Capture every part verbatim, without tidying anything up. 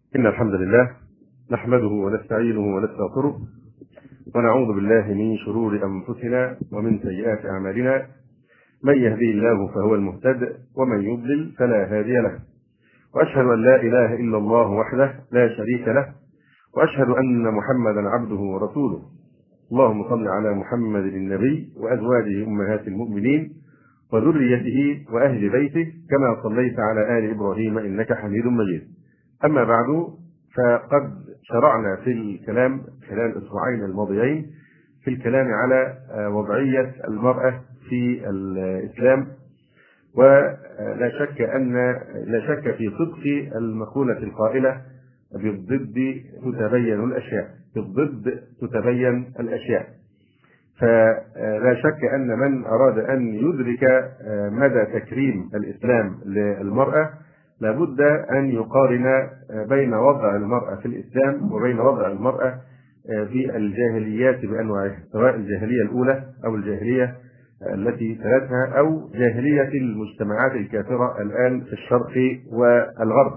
إن الحمد لله نحمده ونستعينه ونستغفره ونعوذ بالله من شرور أنفسنا ومن سيئات أعمالنا. من يهدي الله فهو المهتد ومن يضلل فلا هادي له. وأشهد أن لا إله إلا الله وحده لا شريك له، وأشهد أن محمدا عبده ورسوله. اللهم صل على محمد النبي وأزواجه أمهات المؤمنين وذريته وأهل بيته كما صليت على آل إبراهيم إنك حميد مجيد. أما بعد، فقد شرعنا في الكلام خلال الأسبوعين الماضيين في الكلام على وضعية المرأة في الإسلام، ولا شك أن لا شك في صدق المقولة القائلة بالضد تتبين الأشياء، بالضد تتبين الأشياء. فلا شك أن من أراد أن يدرك مدى تكريم الإسلام للمرأة لابد أن يقارن بين وضع المرأة في الإسلام وبين وضع المرأة في الجاهليات بأنواعها، سواء الجاهلية الأولى أو الجاهلية التي تلتها أو جاهلية المجتمعات الكافرة الآن في الشرق والغرب،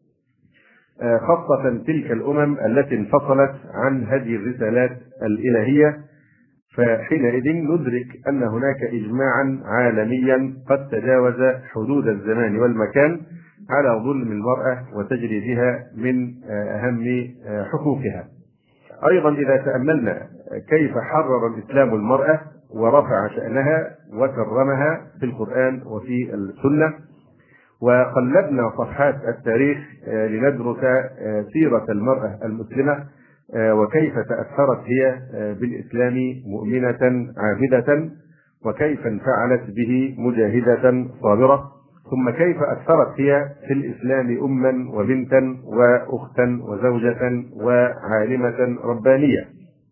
خاصة تلك الأمم التي انفصلت عن هذه الرسالات الإلهية. فحينئذ ندرك أن هناك إجماعا عالميا قد تجاوز حدود الزمان والمكان على ظلم المرأة وتجريدها من أهم حقوقها. أيضا إذا تأملنا كيف حرر الإسلام المرأة ورفع شأنها وكرمها في القرآن وفي السنة، وقلبنا صفحات التاريخ لندرس سيرة المرأة المسلمة وكيف تأثرت هي بالإسلام مؤمنة عابدة، وكيف انفعلت به مجاهدة صابرة، ثم كيف أثرت هي في الإسلام أما وبنتا وأختا وزوجة وعالمة ربانية.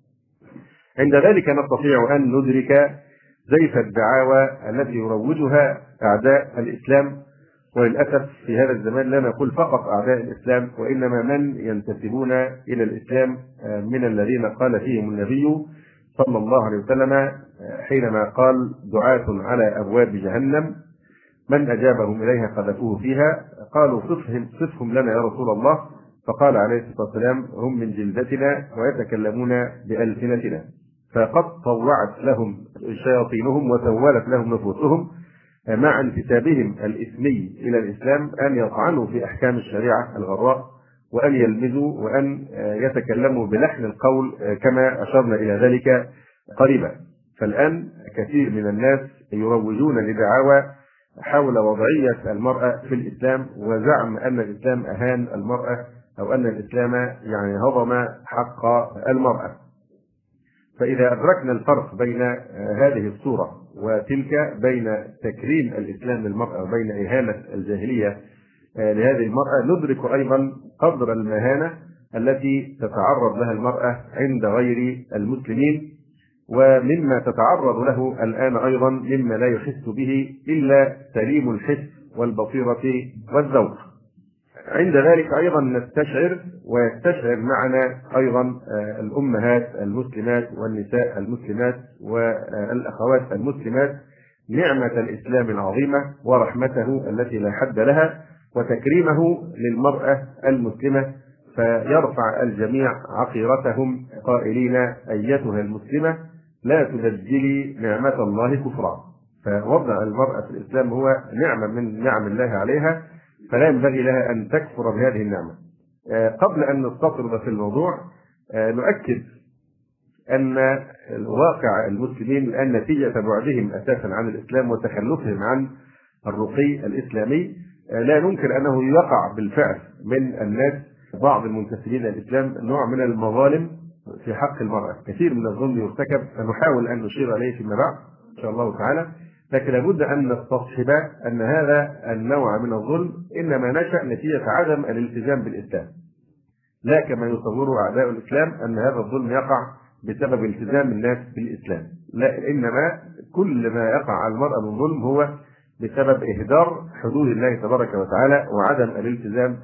عند ذلك نستطيع أن ندرك زيف الدعاوى التي يروجها أعداء الإسلام، وللأسف في هذا الزمان لا نقول فقط أعداء الإسلام، وإنما من ينتسبون إلى الإسلام من الذين قال فيهم النبي صلى الله عليه وسلم حينما قال: دعاة على أبواب جهنم من أجابهم إليها قذفوه فيها. قالوا: صفهم, صفهم لنا يا رسول الله. فقال عليه الصلاة والسلام: هم من جلدتنا ويتكلمون بألسنتنا. فقد طوعت لهم شياطينهم وسولت لهم نفوسهم مع انتسابهم الإثمي إلى الإسلام أن يطعنوا في أحكام الشريعة الغراء، وأن يلمزوا وأن يتكلموا بلحن القول كما أشرنا إلى ذلك قريبا. فالآن كثير من الناس يروجون لدعاوى حول وضعية المرأة في الإسلام، وزعم أن الإسلام أهان المرأة أو أن الإسلام يعني هضم حق المرأة. فإذا أدركنا الفرق بين هذه الصورة وتلك، بين تكريم الإسلام للمرأة وبين إهانة الجاهلية لهذه المرأة، ندرك أيضا قدر المهانة التي تتعرض لها المرأة عند غير المسلمين، ومما تتعرض له الآن أيضا مما لا يحس به إلا سليم الحس والبصيرة والذوق. عند ذلك أيضا نستشعر ويستشعر معنا أيضا الأمهات المسلمات والنساء المسلمات والأخوات المسلمات نعمة الإسلام العظيمة ورحمته التي لا حد لها وتكريمه للمرأة المسلمة، فيرفع الجميع عقيرتهم قائلين: أيتها المسلمة لا تبدلي نعمة الله كفرا. فوضع المرأة في الإسلام هو نعمة من نعم الله عليها، فلا ينبغي لها أن تكفر بهذه النعمة. قبل أن نستطرد في الموضوع نؤكد أن الواقع المسلمين الآن نتيجة بعدهم أساسا عن الإسلام وتخلفهم عن الرقي الإسلامي، لا ننكر أنه يقع بالفعل من الناس بعض المنتسبين للإسلام نوع من المظالم في حق المرأة. كثير من الظلم يرتكب، فنحاول أن نشير عليه فيما بعد إن شاء الله تعالى، لكن لابد أن نستصحب أن هذا النوع من الظلم إنما نشأ نتيجة عدم الالتزام بالإسلام، لا كما يصوره أعداء الإسلام أن هذا الظلم يقع بسبب التزام الناس بالإسلام، لا، إنما كل ما يقع على المرأة من ظلم هو بسبب إهدار حدود الله تبارك وتعالى وعدم الالتزام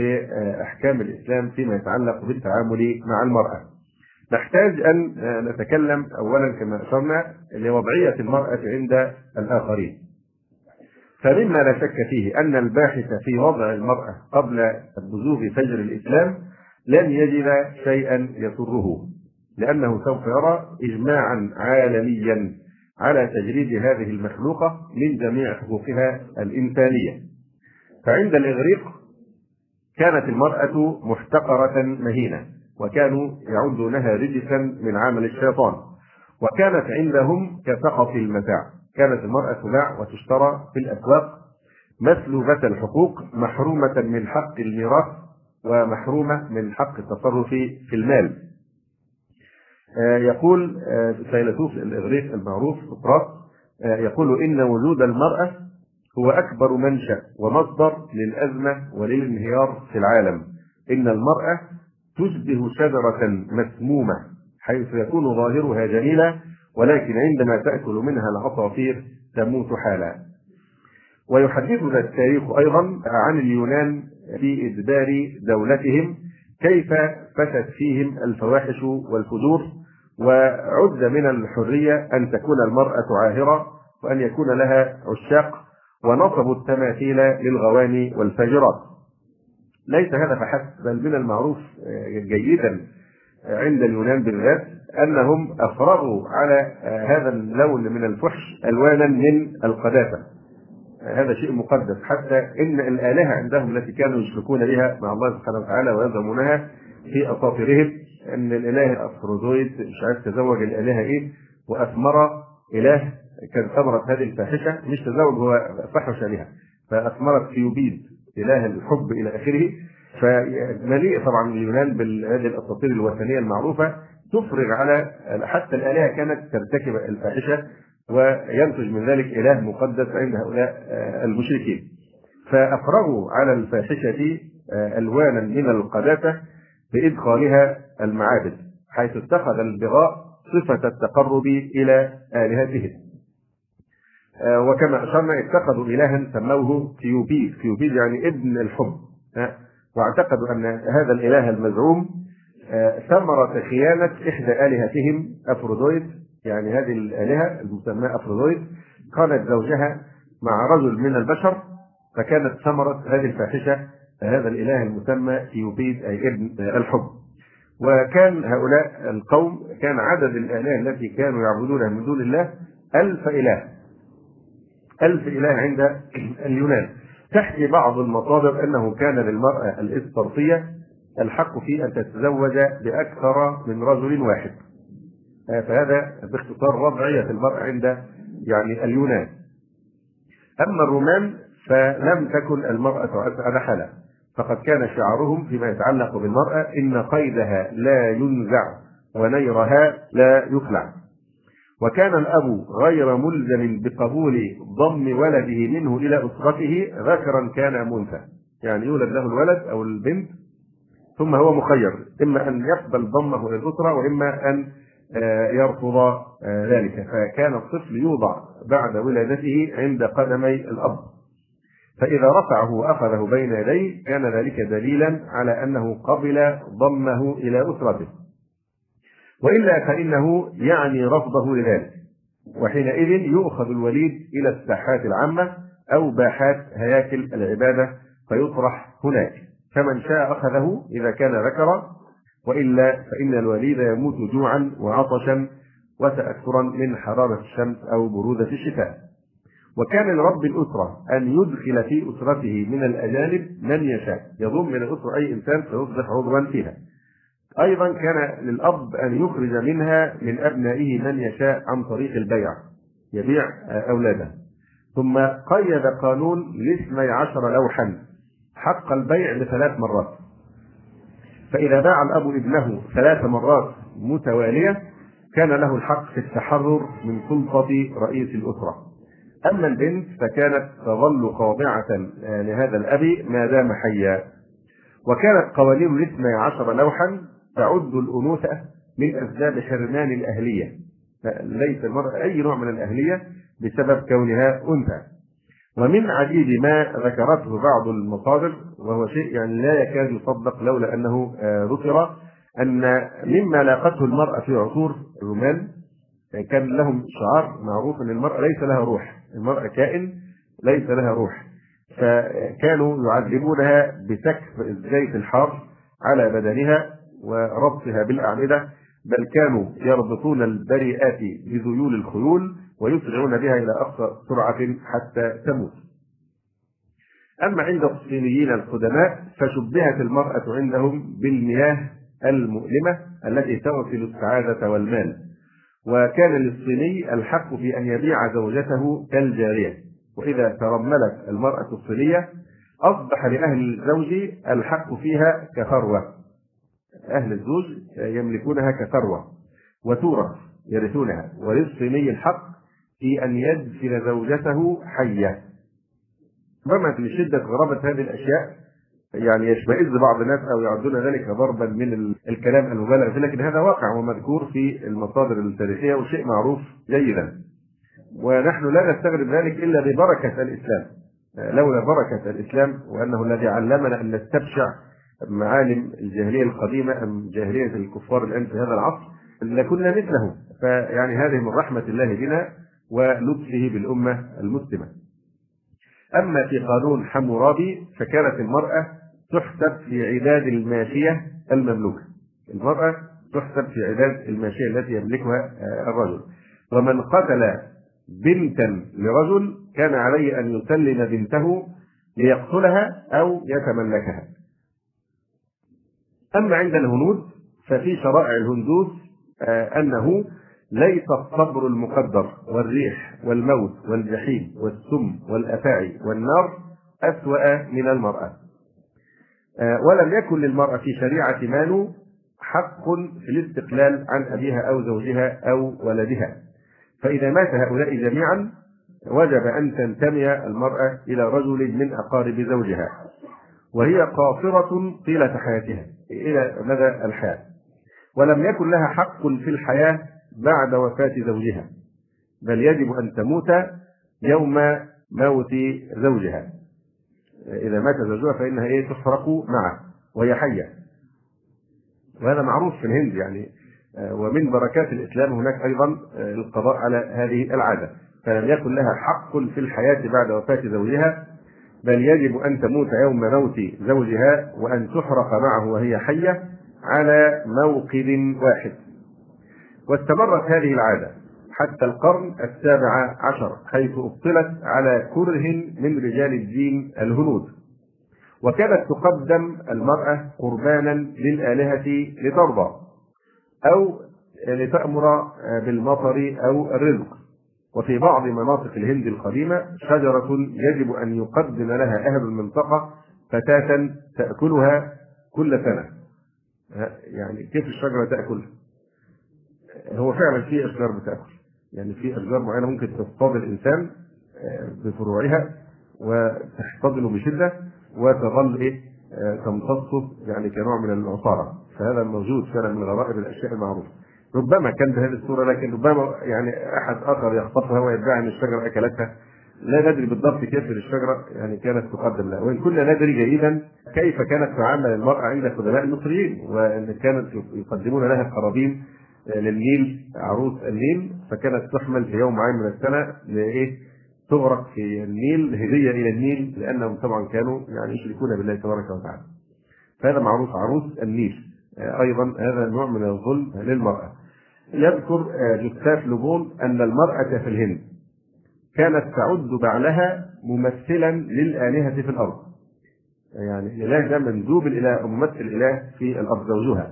بأحكام الإسلام فيما يتعلق بالتعامل مع المرأة. نحتاج أن نتكلم أولا كما أشرنا لوضعية المرأة عند الآخرين. فمما لا شك فيه أن الباحث في وضع المرأة قبل بزوغ فجر الإسلام لن يجد شيئا يسره، لأنه سوف يرى إجماعا عالميا على تجريد هذه المخلوقة من جميع حقوقها الإنسانية. فعند الإغريق كانت المرأة محتقرة مهينة، وكانوا يعدونها رجسا من عمل الشيطان، وكانت عندهم كسقط المتاع. كانت المرأة تباع وتشترى في الأسواق مسلوبة الحقوق، محرومة من حق الميراث ومحرومة من حق التصرف في المال. يقول فيلسوف الإغريق المعروف سقراط، يقول إن وجود المرأة هو أكبر منشأ ومصدر للأزمة وللانهيار في العالم. إن المرأة تشبه شجرة مسمومة حيث يكون ظاهرها جميلا، ولكن عندما تأكل منها العصافير تموت حالا. ويحدثنا التاريخ أيضا عن اليونان في إدبار دولتهم كيف فشت فيهم الفواحش والفجور، وعد من الحرية أن تكون المرأة عاهرة وأن يكون لها عشاق، ونصبوا التماثيل للغواني والفاجرات. ليس هذا فحسب، بل من المعروف جيدا عند اليونان بالذات أنهم أفرغوا على هذا اللون من الفحش ألوانا من القداسة. هذا شيء مقدس، حتى إن الآلهة عندهم التي كانوا يشركون بها مع الله سبحانه وتعالى ويزعمونها في أساطيرهم، أن الإله أفروديت مش عارف تزوج الآلهة إيه وأثمر إله كان ثمرة هذه الفاحشة، مش تزوج، هو فحش بها فأثمرت كيوبيد إله الحب إلى آخره. فمليء طبعا اليونان بهذه الأساطير الوثنية المعروفة تفرغ على حتى الآلهة كانت ترتكب الفاحشة، وينتج من ذلك إله مقدس عند هؤلاء المشركين. فأفرغوا على الفاحشة ألوانا من القداسة بإدخالها المعابد، حيث اتخذ البغاء صفة التقرب إلى آلهتهم. وكما أشرنا اتخذوا إلها سموه كيوبيد، كيوبيد يعني ابن الحب، واعتقدوا أن هذا الإله المزعوم ثمرة خيانة إحدى آلهتهم أفروديت، يعني هذه الآلهة المسماة أفروديت كانت زوجها مع رجل من البشر، فكانت ثمرة هذه الفاحشة هذا الإله المسمى كيوبيد أي ابن الحب. وكان هؤلاء القوم كان عدد الآلهة التي كانوا يعبدونها من دون الله ألف إله، ألف إله عند اليونان. تحكي بعض المصادر أنه كان للمرأة الإسطرطية الحق في أن تتزوج بأكثر من رجل واحد. فهذا باختصار وضعية المرأة عند يعني اليونان. أما الرومان فلم تكن المرأة على حالة، فقد كان شعارهم فيما يتعلق بالمرأة إن قيدها لا ينزع ونيرها لا يخلع. وكان الأب غير ملزم بقبول ضم ولده منه إلى أسرته ذكرا كان منثى، يعني يولد له الولد أو البنت ثم هو مخير إما أن يقبل ضمه للأسرة وإما أن يرفض ذلك. فكان الطفل يوضع بعد ولادته عند قدمي الأب، فإذا رفعه وأخذه بين يديه كان ذلك دليلا على أنه قبل ضمه إلى أسرته، وإلا فإنه يعني رفضه لذلك. وحينئذ يؤخذ الوليد إلى الساحات العامة أو باحات هياكل العبادة فيطرح هناك، فمن شاء أخذه إذا كان ذكرا، وإلا فإن الوليد يموت جوعا وعطشا وتأثرا من حرارة الشمس أو برودة الشتاء. وكان لرب الأسرة أن يدخل في أسرته من الأجانب من يشاء، يضم من الأسرة أي إنسان فيصبح عضوا فيها. أيضا كان للأب أن يخرج منها من أبنائه من يشاء عن طريق البيع، يبيع أولاده. ثم قيد قانون لاثني عشر لوحا حق البيع لثلاث مرات، فإذا باع الأب ابنه ثلاث مرات متوالية كان له الحق في التحرر من سلطة رئيس الأسرة. أما البنت فكانت تظل خاضعة لهذا الأب ما دام حيا. وكانت قوانين الاثني عشر لوحا تعد الأنوثة من أسباب حرمان الأهلية، ليس المرأة أي نوع من الأهلية بسبب كونها أنثى. ومن عجيب ما ذكرته بعض المصادر، وهو شيء يعني لا يكاد يصدق لولا أنه ذكر، أن مما لاقته المرأة في عصور الرومان كان لهم شعار معروف أن المرأة ليس لها روح، المرأة كائن ليس لها روح، فكانوا يعذبونها بسكب الزيت الحار على بدنها وربطها بالأعمدة، بل كانوا يربطون البريئات بذيول الخيول ويسرعون بها إلى أقصى سرعة حتى تموت. أما عند الصينيين القدماء فشبهت المرأة عندهم بالمياه المؤلمة التي تغسل السعادة والمال، وكان للصيني الحق في أن يبيع زوجته كالجارية، وإذا ترملت المرأة الصينية أصبح لأهل الزوج الحق فيها كثروة، أهل الزوج يملكونها كثروة وتورث يرثونها، وللصيني الحق في أن يدفن زوجته حية. رغم من شدة غرابة هذه الأشياء يعني يشمئز بعض الناس أو يعدون ذلك ضربا من الكلام المبالغ فيه، لكن هذا واقع ومذكور في المصادر التاريخية وشيء معروف جيدا، ونحن لا نستغرب ذلك إلا ببركة الإسلام. لولا بركة الإسلام وأنه الذي علمنا أن نستبشع معالم الجاهلية القديمة أم جاهلية الكفار الآن في هذا العصر لكنا مثله. فيعني هذه من رحمة الله بنا ولطفه بالأمة المسلمة. أما في قانون حمورابي فكانت المرأة تحسب في عداد الماشية المملوكة، المرأة تحسب في عداد الماشية التي يملكها الرجل، ومن قتل بنتا لرجل كان عليه أن يسلم بنته ليقتلها أو يتملكها. أما عند الهنود ففي شرائع الهندوس أنه ليس الصبر المقدر والريح والموت والجحيم والسم والأفاعي والنار أسوأ من المرأة، ولم يكن للمرأة في شريعة مانو حق في الاستقلال عن أبيها أو زوجها أو ولدها، فإذا مات هؤلاء جميعا وجب أن تنتمي المرأة إلى رجل من أقارب زوجها، وهي قاصرة طيلة حياتها إلى مدى الحياة، ولم يكن لها حق في الحياة بعد وفاة زوجها، بل يجب أن تموت يوم موت زوجها. إذا مات زوجها فإنها إيه تحرق معه وهي حية، وهذا معروف في الهند يعني. ومن بركات الإسلام هناك أيضا القضاء على هذه العادة، فلم يكن لها حق في الحياة بعد وفاة زوجها، بل يجب أن تموت يوم موت زوجها وأن تحرق معه وهي حية على موقد واحد. واستمرت هذه العادة حتى القرن السابع عشر، حيث أبطلت على كره من رجال الدين الهنود، وكانت تقدم المرأة قربانا للآلهة لترضى أو لتأمر بالمطر أو الرزق. وفي بعض مناطق الهند القديمة شجرة يجب أن يقدم لها أهل المنطقة فتاة تأكلها كل سنة. يعني كيف الشجرة تأكل؟ هو فعلا في أشجار بتأكل، يعني في أشجار معينة ممكن تصطاد الإنسان بفروعها وتحتضن بشدة وتظل إيه تمتصه يعني كنوع من العصارة، فهذا موجود فعلا من غرائب الأشياء المعروفة. ربما كان بهذه الصورة، لكن ربما يعني أحد آخر يخطفها ويدعي أن الشجرة أكلتها، لا ندري بالضبط كيف الشجرة يعني كانت تقدم لها. وإن كنا ندري جيدا كيف كانت تعامل المرأة عند قدماء المصريين، وأن كانت يقدمون لها قرابين للنيل، عروس النيل، فكانت تحمل في يوم معين من السنة لإيه تغرق في النيل هدية إلى النيل، لأنهم طبعا كانوا يعني يشركون بالله تبارك وتعالى. فهذا معروف عروس النيل. أيضا هذا نوع من الظلم للمرأة. يذكر جوستاف لوبون أن المرأة في الهند كانت تعد بعلها ممثلا للآلهة في الأرض، يعني الإله ده مندوب الإله ممثل الإله في الأرض زوجها.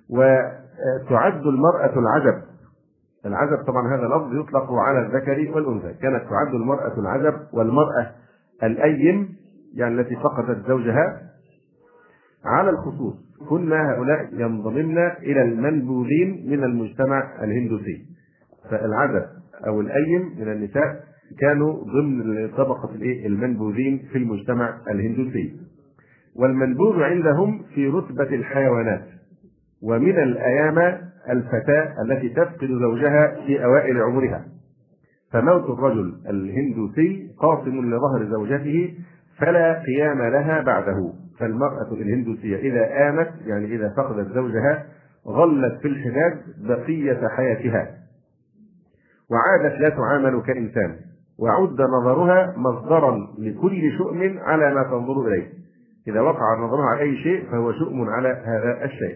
وتعد المرأة العجب، العجب طبعا هذا لفظ يطلق على الذكر والأنثى، كانت تعد المرأة العجب والمرأة الأيم يعني التي فقدت زوجها على الخصوص، كن هؤلاء ينضمن إلى المنبوذين من المجتمع الهندوسي. فالعجب أو الأيم من النساء كانوا ضمن طبقة المنبوذين في المجتمع الهندوسي. والمنبوذ عندهم في رتبة الحيوانات، ومن الأيام الفتاة التي تفقد زوجها في أوائل عمرها، فموت الرجل الهندوسي قاصم لظهر زوجته فلا قيام لها بعده. فالمرأة الهندوسية إذا آمت يعني إذا فقدت زوجها ظلت في الحجاز بقية حياتها، وعادت لا تعامل كإنسان، وعد نظرها مصدرا لكل شؤم على ما تنظر إليه. إذا وقع نظرها على أي شيء فهو شؤم على هذا الشيء.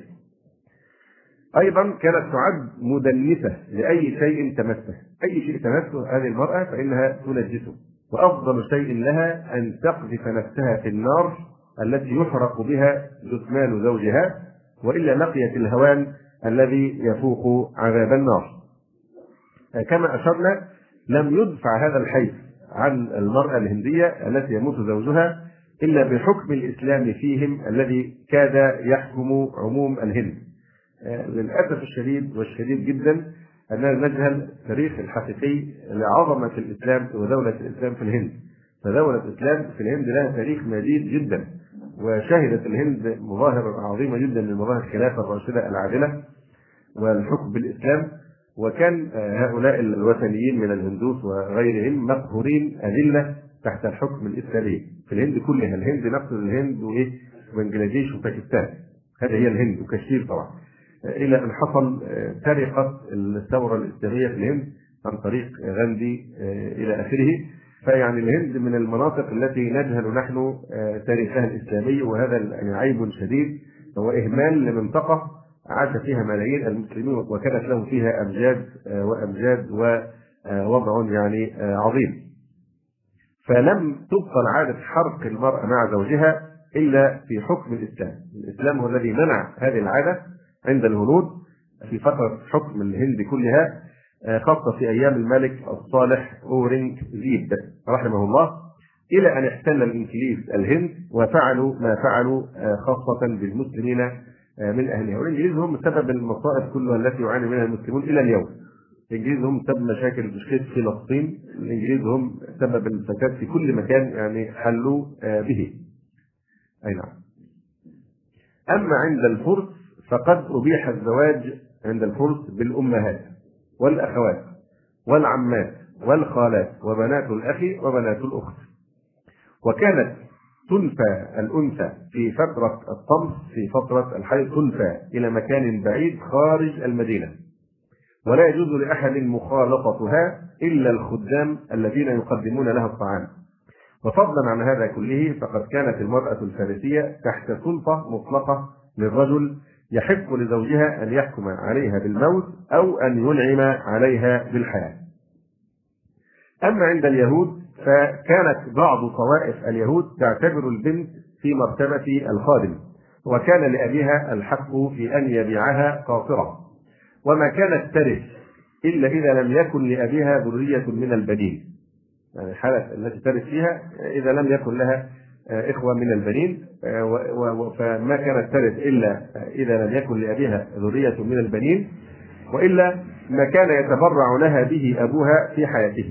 أيضا كانت تعد مدنسة لأي شيء تمسه، أي شيء تمسه هذه المرأة فإنها تنجسه، وأفضل شيء لها أن تقذف نفسها في النار التي يحرق بها جثمان زوجها، وإلا لقيت الهوان الذي يفوق عذاب النار. كما أشرنا لم يدفع هذا الحيث عن المرأة الهندية التي يموت زوجها إلا بحكم الإسلام فيهم الذي كاد يحكم عموم الهند. للأسف الشديد والشديد جدا أننا نجهل التاريخ الحقيقي لعظمة الإسلام ودولة الإسلام في الهند. فدولة الإسلام في الهند لها تاريخ مديد جدا، وشهدت الهند مظاهر عظيمة جدا من مظاهر الخلافة الراشدة العادلة والحكم بالإسلام. وكان هؤلاء الوثنيين من الهندوس وغيرهم مقهورين أذلة تحت الحكم الإسلامي في الهند كلها. الهند نقصد الهند وإيه وبنجلاديش وباكستان، هذه هي الهند وكشمير طبعا، إلى أن حصل سرقة الثورة الإسلامية في الهند عن طريق غاندي إلى آخره. فيعني الهند من المناطق التي نجهل نحن تاريخها الإسلامي، وهذا يعني عيب شديد، هو إهمال لمنطقة عاش فيها ملايين المسلمين وكانت لهم فيها أمجاد وأمجاد ووضع يعني عظيم. فلم تبطل عادة حرق المرأة مع زوجها إلا في حكم الإسلام. الإسلام هو الذي منع هذه العادة عند الهنود في فترة حكم الهند كلها، خاصة في أيام الملك الصالح أورنجزيب رحمه الله، إلى أن احتل الإنجليز الهند وفعلوا ما فعلوا خاصة بالمسلمين من أهلها. والإنجليز هم سبب المصائب كلها التي يعاني منها المسلمون إلى اليوم. الإنجليز هم سبب مشاكل مشكلة فلسطين، الإنجليز هم سبب الفساد في كل مكان يعني حلوا به. أي نعم. أما عند الفرس فقد أبيح الزواج عند الفرس بالأمهات والأخوات والعمات والخالات وبنات الأخ وبنات الأخت. وكانت تنفى الأنثى في فترة الطمس في فترة الحيض، تنفى إلى مكان بعيد خارج المدينة، ولا يجوز لأحد مخالطتها إلا الخدام الذين يقدمون لها الطعام. وفضلا عن هذا كله فقد كانت المرأة الفارسية تحت سلطة مطلقة للرجل، يحق لزوجها أن يحكم عليها بالموت أو أن ينعم عليها بالحياة. أما عند اليهود فكانت بعض طوائف اليهود تعتبر البنت في مرتبة الخادم، وكان لأبيها الحق في أن يبيعها قاصرة، وما كانت ترث إلا إذا لم يكن لأبيها ذرية من البنين، يعني الحالة التي ترث فيها إذا لم يكن لها إخوة من البنين، فما كانت ترث إلا إذا لم يكن لأبيها ذرية من البنين، وإلا ما كان يتبرع لها به أبوها في حياته.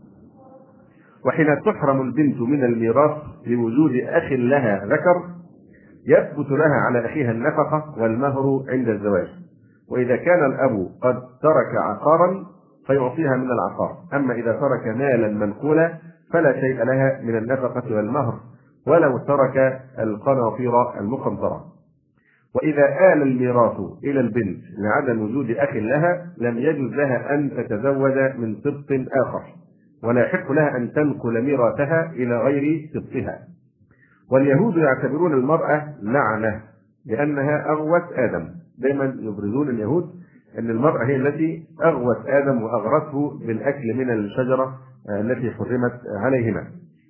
وحين تحرم البنت من الميراث لوجود أخ لها ذكر يثبت لها على أخيها النفقة والمهر عند الزواج. وإذا كان الأب قد ترك عقارا فيعطيها من العقار، أما إذا ترك مالا منقولا فلا شيء لها من النفقة والمهر ولو ترك القناطير المقنطرة. وإذا آل الميراث إلى البنت لعدم وجود أخ لها لم يجوز لها أن تتزوج من سبط آخر، ولا يحق لها أن تنقل ميراثها إلى غير سبطها. واليهود يعتبرون المرأة لعنة لأنها أغوت آدم، دائما يبرزون اليهود أن المرأة هي التي أغوت آدم وأغرته بالأكل من الشجرة التي حرمت عليهما.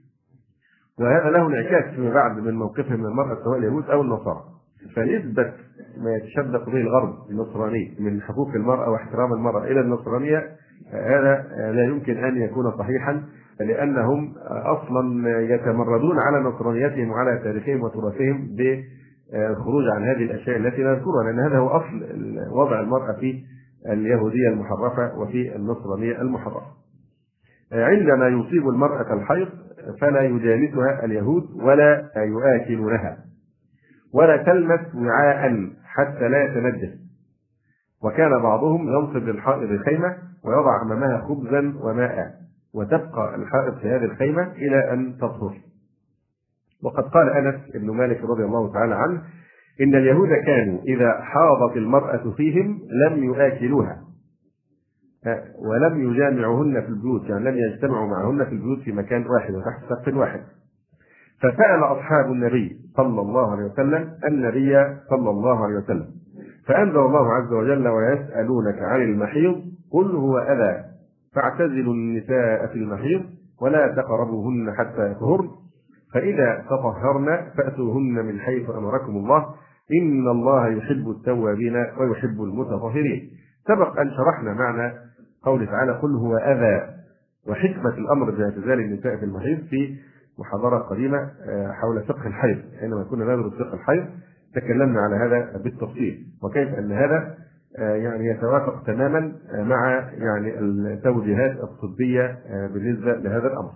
وهذا له انعكاس فيما بعد من موقفهم من المرأة سواء اليهود أو النصارى. فنسبة ما يتشبث به الغرب النصراني من حقوق المرأة واحترام المرأة إلى النصرانية هذا لا يمكن أن يكون صحيحا، لأنهم أصلا يتمردون على نصرانيتهم وعلى تاريخهم وتراثهم بالخروج عن هذه الأشياء التي نذكرها، لأن هذا هو أصل وضع المرأة في اليهودية المحرفة وفي النصرانية المحرفة. عندما يصيب المرأة الحيض فلا يجالسها اليهود ولا يؤكلونها ولا تلمس وعاء حتى لا يتنجس. وكان بعضهم ينصب للحائض خيمة ويضع أمامها خبزا وماء، وتبقى الحائض في هذه الخيمة إلى أن تطهر. وقد قال أنس بن مالك رضي الله تعالى عنه إن اليهود كانوا إذا حاضت المرأة فيهم لم يؤكلوها، ولم يجامعهن في البيوت، يعني لم يجتمعوا معهن في البيوت في مكان واحد وتحت سقف واحد. فسأل أصحاب النبي صلى الله عليه وسلم النبي صلى الله عليه وسلم، فأنزل الله عز وجل: ويسألونك عن المحيض قل هو أذى فاعتزلوا النساء في المحيض ولا تقربوهن حتى يطهرن فإذا تطهرن فأتوهن من حيث أمركم الله إن الله يحب التوابين ويحب المتطهرين. سبق أن شرحنا معنى قوله تعالى: قل هو أذى، وحكمة الأمر باعتزال النساء في المحيض في محاضرة قديمة حول فقه الحيض. حينما كنا ندرس فقه الحيض تكلمنا على هذا بالتفصيل، وكيف أن هذا يعني يتوافق تماما مع يعني التوجيهات الطبية بالنسبة لهذا الأمر.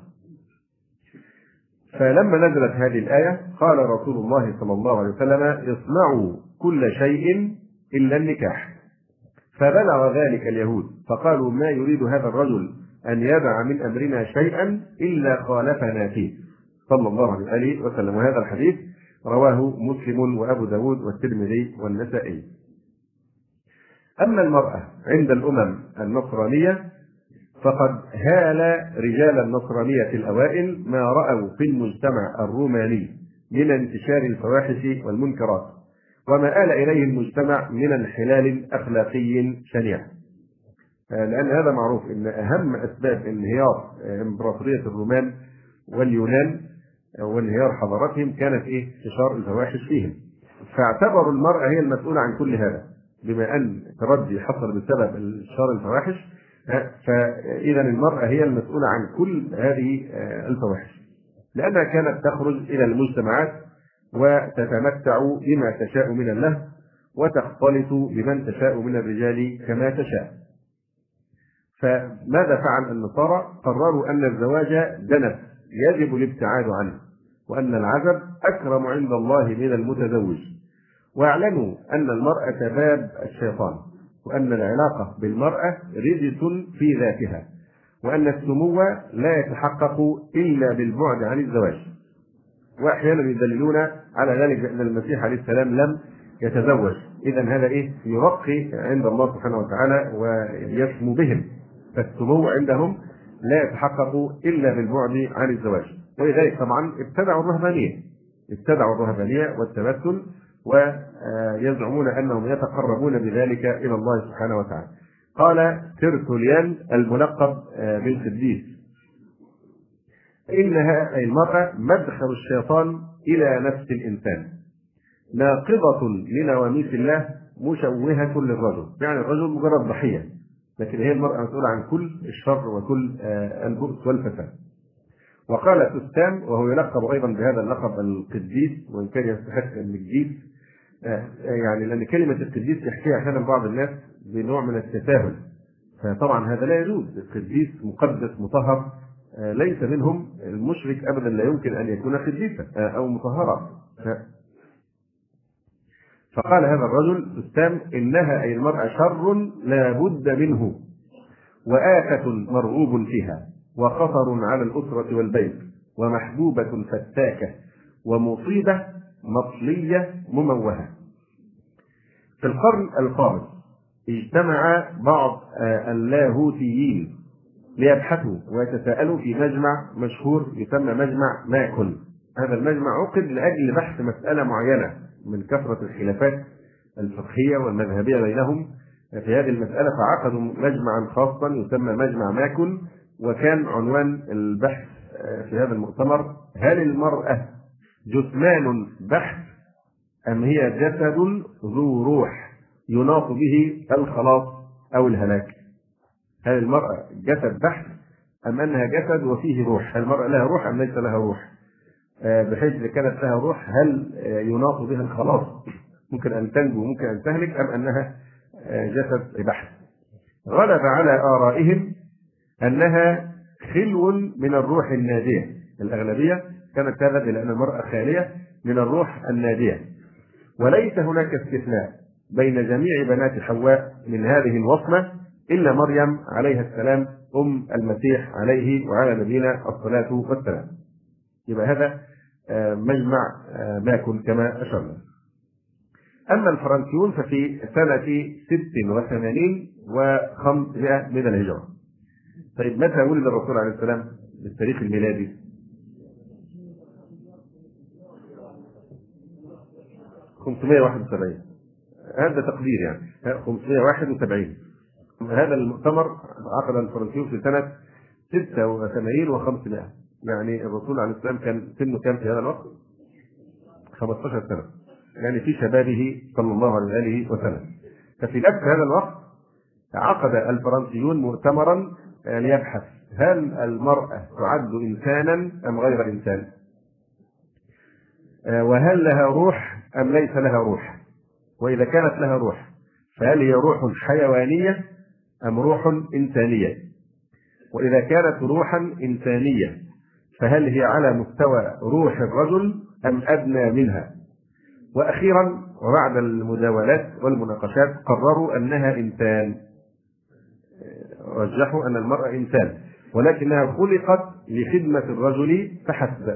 فلما نزلت هذه الآية قال رسول الله صلى الله عليه وسلم: اصنعوا كل شيء إلا النكاح. فبلغ ذلك اليهود فقالوا: ما يريد هذا الرجل أن يدع من أمرنا شيئا إلا خالفنا فيه صلى الله عليه وسلم. وهذا الحديث رواه مسلم وأبو داود والترمذي والنسائي. أما المرأة عند الأمم النصرانية فقد هال رجال النصرانية الأوائل ما رأوا في المجتمع الروماني من انتشار الفواحش والمنكرات، وما آل إليه المجتمع من انحلال أخلاقي شنيع. لأن هذا معروف أن أهم أسباب انهيار إمبراطورية الرومان واليونان وانهيار حضارتهم كانت إيه؟ انتشار الفواحش فيهم. فاعتبروا المرأة هي المسؤولة عن كل هذا، بما أن التردي حصل بسبب انتشار الفواحش، فإذا المرأة هي المسؤولة عن كل هذه الفواحش، لأنها كانت تخرج إلى المجتمعات وتتمتع بما تشاء من اللهو وتختلط بمن تشاء من الرجال كما تشاء. فماذا فعل النصارى؟ قرروا أن الزواج دنس يجب الابتعاد عنه، وأن العزب أكرم عند الله من المتزوج، واعلنوا أن المرأة باب الشيطان، وأن العلاقة بالمرأة رجس في ذاتها، وأن السمو لا يتحقق إلا بالبعد عن الزواج. وأحيانا يدللون على ذلك بأن المسيح عليه السلام لم يتزوج، إذا هذا إيه؟ يرقي عند الله سبحانه وتعالى ويسمو بهم، فالسمو عندهم لا يتحقق إلا بالبعد عن الزواج. ولذلك طبعا ابتدعوا الرهبانية ابتدعوا الرهبانية والتمثل، ويزعمون أنهم يتقربون بذلك إلى الله سبحانه وتعالى. قال ترتوليان الملقب بالقديس: إنها أي المرأة مدخل الشيطان إلى نفس الإنسان، ناقضة لنواميس الله، مشوهة للرجل. يعني الرجل مجرد ضحية، لكن هي المرأة مسؤولة عن كل الشر وكل البؤس والفساد. وقال تستام، وهو يلقب أيضا بهذا اللقب القديس، وإن كان يستحق القديس يعني لأن كلمة القديس يحكيها أحيانا بعض الناس بنوع من التساهل، فطبعا هذا لا يجوز. القديس مقدس مطهر، ليس منهم المشرك أبدا، لا يمكن أن يكون قديسا أو مطهرا. فقال هذا الرجل تستام: إنها أي المرأة شر لا بد منه، وآفة مرغوب فيها، وخطر على الأسرة والبيت، ومحبوبة فتاكة، ومصيبة مطلية مموهة. في القرن الخامس اجتمع بعض اللاهوتيين ليبحثوا ويتساءلوا في مجمع مشهور يسمى مجمع ماكون. هذا المجمع عقد لأجل بحث مسألة معينة من كثرة الخلافات الفقهية والمذهبية بينهم في هذه المسألة، فعقدوا مجمعا خاصا يسمى مجمع ماكون. وكان عنوان البحث في هذا المؤتمر: هل المرأة جثمان بحث أم هي جسد ذو روح يناط به الخلاص أو الهلاك؟ هل المرأة جسد بحث أم أنها جسد وفيه روح؟ هل المرأة لها روح أم ليس لها روح؟ بحيث إذا كانت لها روح هل يناط بها الخلاص، ممكن أن تنجو ممكن أن تهلك، أم أنها جسد بحث؟ غلب على آرائهم أنها خلو من الروح النادية. الأغلبية كانت تذهب إلى أن المرأة خالية من الروح النادية، وليس هناك استثناء بين جميع بنات حواء من هذه الوصمة إلا مريم عليها السلام أم المسيح عليه وعلى نبينا الصلاة والسلام. يبقى هذا مجمع ماكون كما أشرنا. أما الفرنسيون ففي سنة ست وثمانين وخمسمائة من الهجرة. طيب متى ولد الرسول عليه السلام بالتاريخ الميلادي؟ خمسمائة وواحد وسبعين، هذا تقدير يعني خمسمائة وواحد وسبعين. هذا المؤتمر عقد الفرنسيون في سنة ستة وثمانين وخمسمائة، يعني الرسول عليه السلام كان سنه كام في هذا الوقت؟ خمسة عشر سنة، يعني في شبابه صلى الله عليه وآله وسلم. ففي نفس هذا الوقت عقد الفرنسيون مؤتمرا ليبحث هل المرأة تعد إنسانا أم غير إنسان؟ وهل لها روح أم ليس لها روح؟ وإذا كانت لها روح فهل هي روح حيوانية أم روح إنسانية؟ وإذا كانت روحا إنسانية فهل هي على مستوى روح الرجل أم أدنى منها؟ وأخيرا وبعد المداولات والمناقشات قرروا أنها إنسان، رجحوا أن المرأة إنسان ولكنها خلقت لخدمة الرجل فحسب.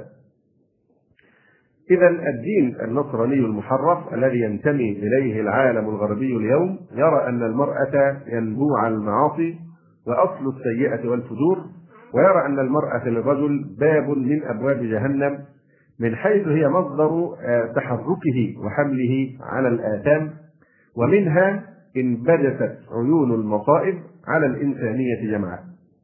إذا الدين النصراني المحرف الذي ينتمي إليه العالم الغربي اليوم يرى أن المرأة ينبوع المعاصي وأصل السيئة والفجور، ويرى أن المرأة للرجل باب من أبواب جهنم من حيث هي مصدر تحركه وحمله على الآثام، ومنها انبجست عيون المصائب على الإنسانية جمعاء.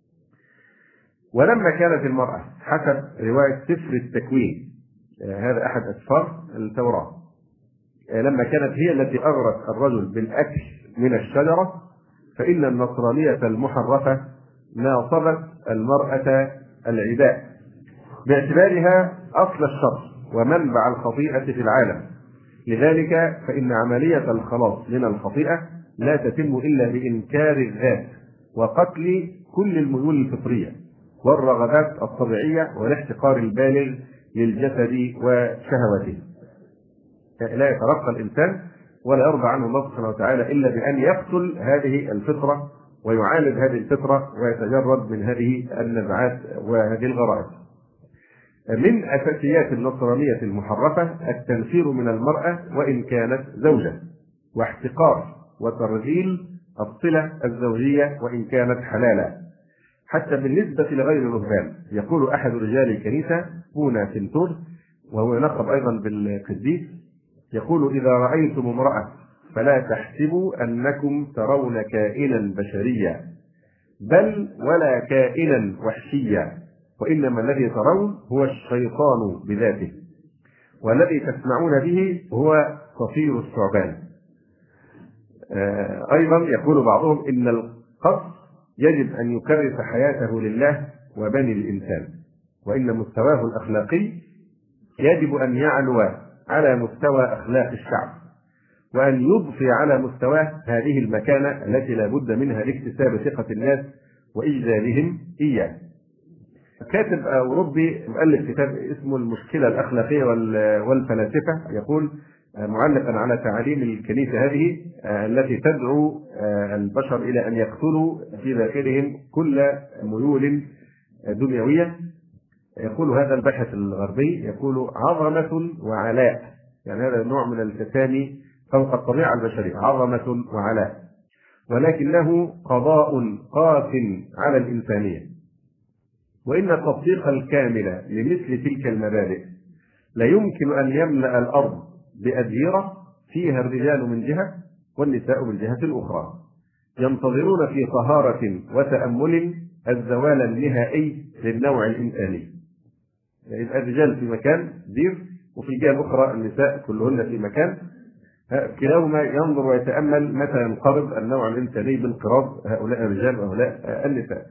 ولما كانت المرأة حسب رواية سفر التكوين، هذا أحد أسفار التوراة، لما كانت هي التي أغرت الرجل بالأكل من الشجرة، فإن النصرانية المحرفة ناصبت المرأة العداء باعتبارها أصل الشر ومنبع الخطيئة في العالم. لذلك فإن عملية الخلاص من الخطيئة لا تتم إلا بإنكار الذات وقتل كل الميول الفطرية والرغبات الطبيعية والاحتقار البالغ للجسد وشهوته. لا يترقى الإنسان ولا يرضى عنه الله سبحانه وتعالى إلا بأن يقتل هذه الفطرة ويعالج هذه الفطرة ويتجرد من هذه النزعات وهذه الغرائز. من أساسيات النصرانية المحرفة التنفير من المرأة وإن كانت زوجة، واحتقار وترذيل الصلة الزوجية وإن كانت حلالا، حتى بالنسبة لغير الرهبان. يقول أحد رجال الكنيسة بونا سنتور، وهو يلقب أيضا بالقديس، يقول: إذا رأيتم امرأة فلا تحسبوا أنكم ترون كائنا بشريا، بل ولا كائنا وحشيا، وإنما الذي ترون هو الشيطان بذاته، والذي تسمعون به هو صفير الثعبان. أيضا يقول بعضهم إن القصد يجب أن يكرس حياته لله وبني الإنسان، وإن مستواه الأخلاقي يجب أن يعلو على مستوى أخلاق الشعب، وأن يضفي على مستواه هذه المكانة التي لا بد منها لاكتساب ثقة الناس وإجلالهم إياه. كاتب أوروبي مؤلف كتاب اسمه المشكلة الأخلاقية والفلاسفة، يقول معلقا على تعاليم الكنيسة هذه التي تدعو البشر إلى أن يقتلوا في داخلهم كل ميول دنيوية، يقول هذا الباحث الغربي، يقول: عظمة وعلاء، يعني هذا نوع من التسامي فوق الطبيعة البشرية، عظمة وعلاء، ولكنه قضاء قاس على الإنسانية، وإن التطبيق الكامل لمثل تلك المبادئ لا يمكن أن يملأ الأرض بأديرة فيها الرجال من جهة والنساء من جهة أخرى، ينتظرون في طهارة وتأمل الزوال النهائي للنوع الإنساني. يعني الرجال في مكان دير، وفي الجهة الأخرى النساء كلهن في مكان، كلاهما ينظر ويتأمل متى ينقرض النوع الإنساني بانقراض هؤلاء الرجال وهؤلاء النساء.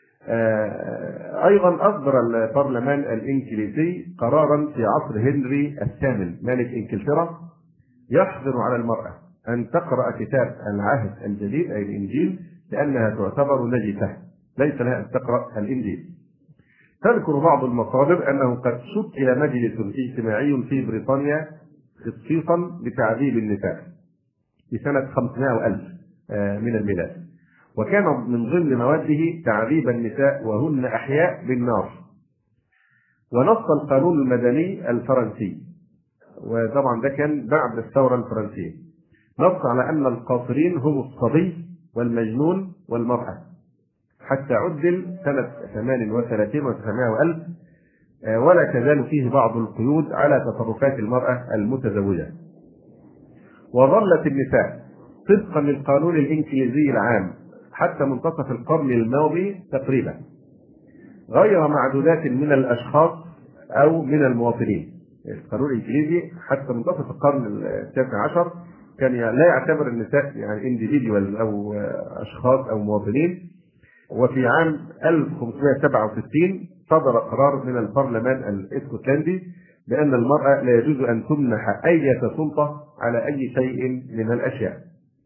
أيضا أصدر البرلمان الإنجليزي قرارا في عصر هنري الثامن ملك إنجلترا يحظر على المرأة أن تقرأ كتاب العهد الجديد أي الإنجيل، لأنها تعتبر نجسة، ليس لها أن تقرأ الإنجيل. تذكر بعض المصادر أنه قد شكل مجلس اجتماعي في بريطانيا خصيصا لتعذيب النساء في سنة خمسمائة وألف من الميلاد، وكان من ضمن مواده تعذيب النساء وهن أحياء بالنار. ونص القانون المدني الفرنسي وطبعا ده كان بعد الثورة الفرنسية. نص على أن القاصرين هم الصبي والمجنون والمرأة، حتى عدل سنة ثمان وثلاثين وتسعمائة وألف، ولا تزال فيه بعض القيود على تصرفات المرأة المتزوجة. وظلت النساء طبقا للقانون الإنجليزي العام حتى منتصف القرن الماضي تقريبا غير معدودات من الأشخاص أو من المواطنين. القانون الإنجليزي حتى منتصف القرن التاسع عشر كان لا يعتبر النساء يعني individual أو أشخاص أو مواطنين. وفي عام ألف وخمسمائة وسبعة وستين صدر قرار من البرلمان الاسكتلندي بأن المرأة لا يجوز أن تمنح أي سلطة على أي شيء من الأشياء.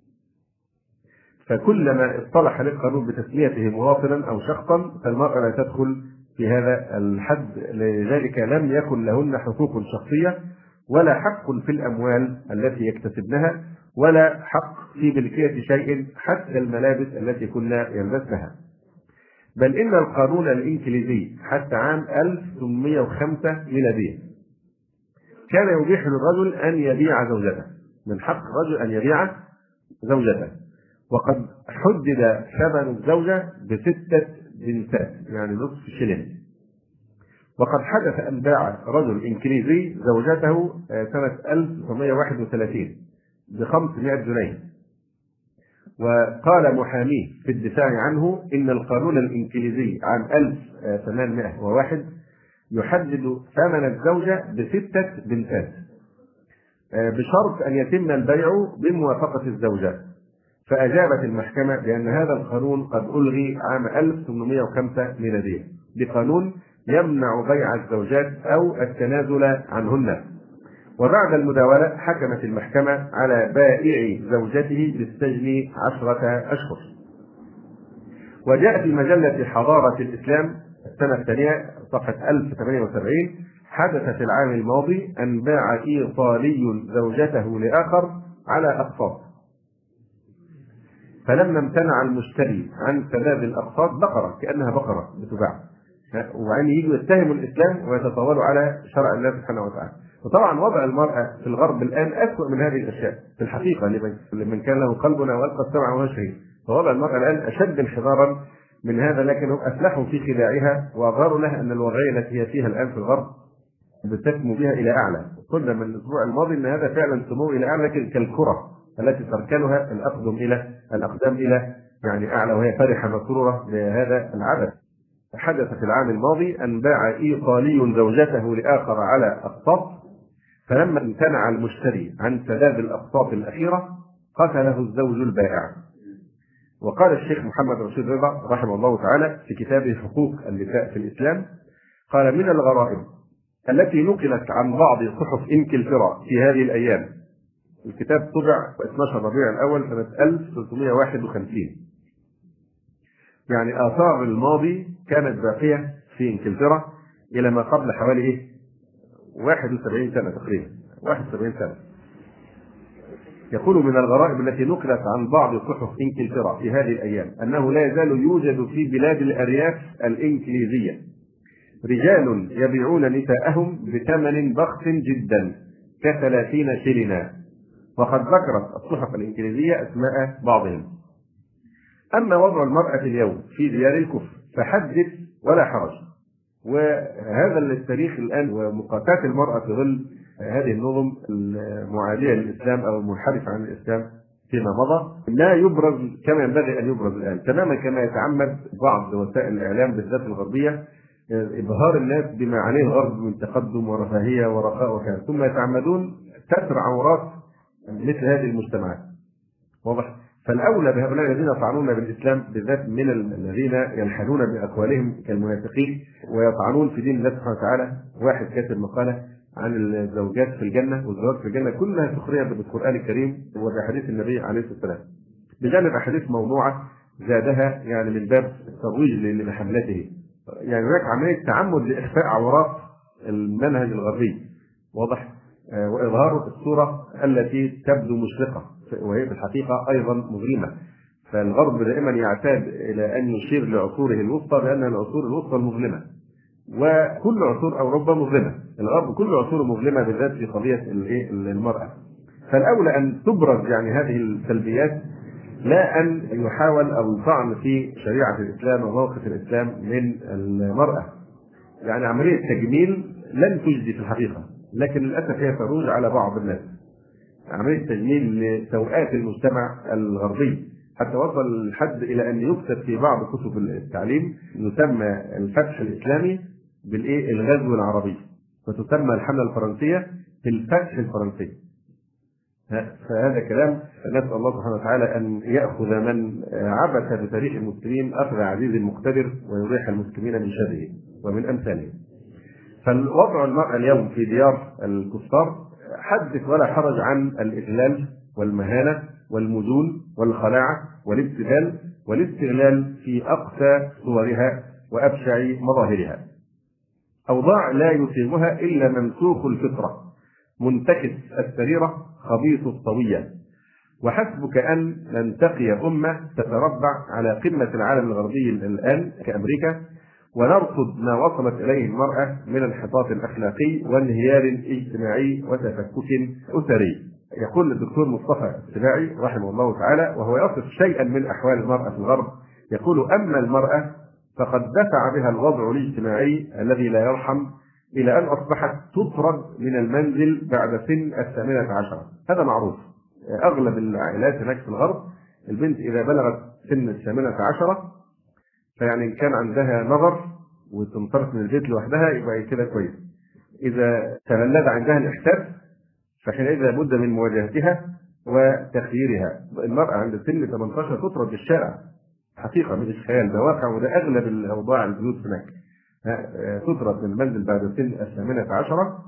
فكلما اصطلح للقانون بتسميته مواطنا أو شخصا فالمرأة لا تدخل في هذا الحد، لذلك لم يكن لهن حقوق شخصية ولا حق في الأموال التي يكتسبنها ولا حق في ملكية شيء حتى الملابس التي كنا يلبسنها. بل إن القانون الإنجليزي حتى عام ألف وثمانمائة وخمسة ميلادية كان يبيح للرجل أن يبيع زوجته، من حق الرجل أن يبيع زوجته، وقد حدد ثمن الزوجة بستة بنتات يعني نصف شلن. وقد حدث أن باع رجل إنجليزي زوجته سنة ألف وتسعمائة وواحد وثلاثين بخمسمائة جنيه، وقال محاميه في الدفاع عنه إن القانون الإنجليزي عام ألف وثمانمائة وواحد يحدد ثمن الزوجة بستة بنتات بشرط أن يتم البيع بموافقة الزوجة. فأجابت المحكمة بأن هذا القانون قد ألغي عام ألف وثمانمائة وخمسة ميلادية بقانون يمنع بيع الزوجات أو التنازل عنهن. وبعد المداولة حكمت المحكمة على بائع زوجته بالسجن عشرة أشهر. وجاء في مجلة حضارة الإسلام السنة الثانية صفحة ألف وثمانية وسبعين: حدث في العام الماضي أن باع إيطالي زوجته لآخر على أقساط، فلما امتنع المشتري عن سداد الأقساط بقرة كأنها بقرة بتباع، وعين يجوا يتهموا الإسلام ويتطاولوا على شرع الله سبحانه وتعالى. وطبعا وضع المرأة في الغرب الآن أسوأ من هذه الأشياء في الحقيقة لمن كان له قلب وألقى السمع وهو شهيد. فوضع المرأة الآن أشد انحدارا من هذا، لكنهم أفلحوا في خداعها وأظهروا لها أن الوضعية التي هي فيها الآن في الغرب بتسمو بها إلى أعلى. قلنا من الأسبوع الماضي أن هذا فعلا سمو إلى أعلى، لكن كالكرة التي تركنها الأقدم إلى الأقدام إلى يعني أعلى، وهي فرحة مسرورة بهذا العدد. حدث في العام الماضي أن باع إيطالي زوجته لآخر على أقساط، فلما امتنع المشتري عن سداد الأقساط الأخيرة قتله الزوج البائع. وقال الشيخ محمد رشيد رضا رحمه الله تعالى في كتابه حقوق النساء في الإسلام، قال: من الغرائب التي نقلت عن بعض صحف إنجلترا في هذه الأيام، الكتاب طبع اثني عشر ربيع الأول سنة ألف وثلاثمائة وواحد وخمسين، يعني آثار الماضي كانت باقية في إنجلترا إلى ما قبل حوالي إيه؟ واحد وسبعين سنة تقريبا، واحد وسبعين سنة. يقول: من الغرائب التي نقلت عن بعض صحف إنجلترا في هذه الأيام أنه لا يزال يوجد في بلاد الأرياف الإنجليزية رجال يبيعون نساءهم بثمن بخس جدا كثلاثين شلنا، وقد ذكرت الصحف الإنجليزية أسماء بعضهم. أما وضع المرأة اليوم في ديار الكفر فحدث ولا حرج، وهذا التاريخ الآن ومقاتلة المرأة في ظل هذه النظم المعادية للإسلام أو المنحرفة عن الإسلام فيما مضى لا يبرز كما ينبغي أن يبرز الآن، تماما كما يتعمد بعض وسائل الإعلام بالذات الغربية إبهار الناس بما عليه الغرب من تقدم ورفاهية ورخاء وكذا، ثم يتعمدون ستر عورات مثل هذه المجتمعات. واضح؟ فالأولى بهؤلاء الذين يطعنون بالإسلام بالذات من الذين ينحلون بأقوالهم كالمنافقين ويطعنون في دين الله سبحانه وتعالى. واحد كاتب مقالة عن الزوجات في الجنة والزواج في الجنة كلها سخرية بالقرآن الكريم وبحديث النبي عليه الصلاة والسلام، بجانب أحاديث موضوعة زادها يعني من باب الترويج لمحملته. يعني هناك عملية تعمد لإخفاء عورات المنهج الغربي، واضح، وإظهار الصورة التي تبدو مشرقة وهي في الحقيقة أيضا مظلمة. فالغرب دائما يعتاد إلى أن يشير لعصوره الوسطى بأنها العصور الوسطى المظلمة، وكل عصور اوروبا مظلمه، الغرب كل عصوره مظلمه بالذات في قضيه الايه المراه. فالاولى ان تبرز يعني هذه السلبيات، لا ان يحاول او يطعن في شريعه الاسلام وموقف الاسلام من المراه. يعني عمليه تجميل لن تجدي في الحقيقه، لكن للاسف هي تروج على بعض الناس. عمليه تجميل لسوءات المجتمع الغربي، حتى وصل الحد الى ان يكتب في بعض كتب التعليم يسمى الفتح الاسلامي بالايه الغزو العربي، وتسمى الحمله الفرنسيه بالفتح الفرنسي. فهذا كلام نسال الله سبحانه وتعالى ان ياخذ من عبث بتاريخ المسلمين اخذ عزيز مقتدر ويريح المسلمين من شره ومن امثاله. فالوضع المرأة اليوم في ديار الكفار حدث ولا حرج عن الإذلال والمهانة والمجون والخلاعة والابتذال والاستغلال في أقسى صورها وأبشع مظاهرها. أوضاع لا يصيبها إلا ممسوخ الفطرة، منتكس السريرة، خبيث الطوية. وحسبك أن ننتقي أمة تتربع على قمة العالم الغربي الآن كأمريكا، ونرصد ما وصلت إليه المرأة من انحطاط أخلاقي وانهيار اجتماعي وتفكك أسري. يقول الدكتور مصطفى السباعي رحمه الله تعالى وهو يصف شيئا من أحوال المرأة في الغرب، يقول: أما المرأة فقد دفع بها الوضع الاجتماعي الذي لا يرحم إلى أن أصبحت تطرد من المنزل بعد سن الثامنة عشرة. هذا معروف، أغلب العائلات هناك في الغرب البنت إذا بلغت سن الثامنة عشرة فيعني إن كان عندها نظر وتنطرد من البيت لوحدها يبقى كده كويس. إذا تولد عندها الإحساس فحينئذ لابد من مواجهتها وتخييرها. المرأة عند سن ثمانية عشر تطرد بالشارع، حقيقة مش خيال، ده واقع، وده أغلب الأوضاع البيوت هناك. تطرد من المنزل بعد سن الثامنة عشرة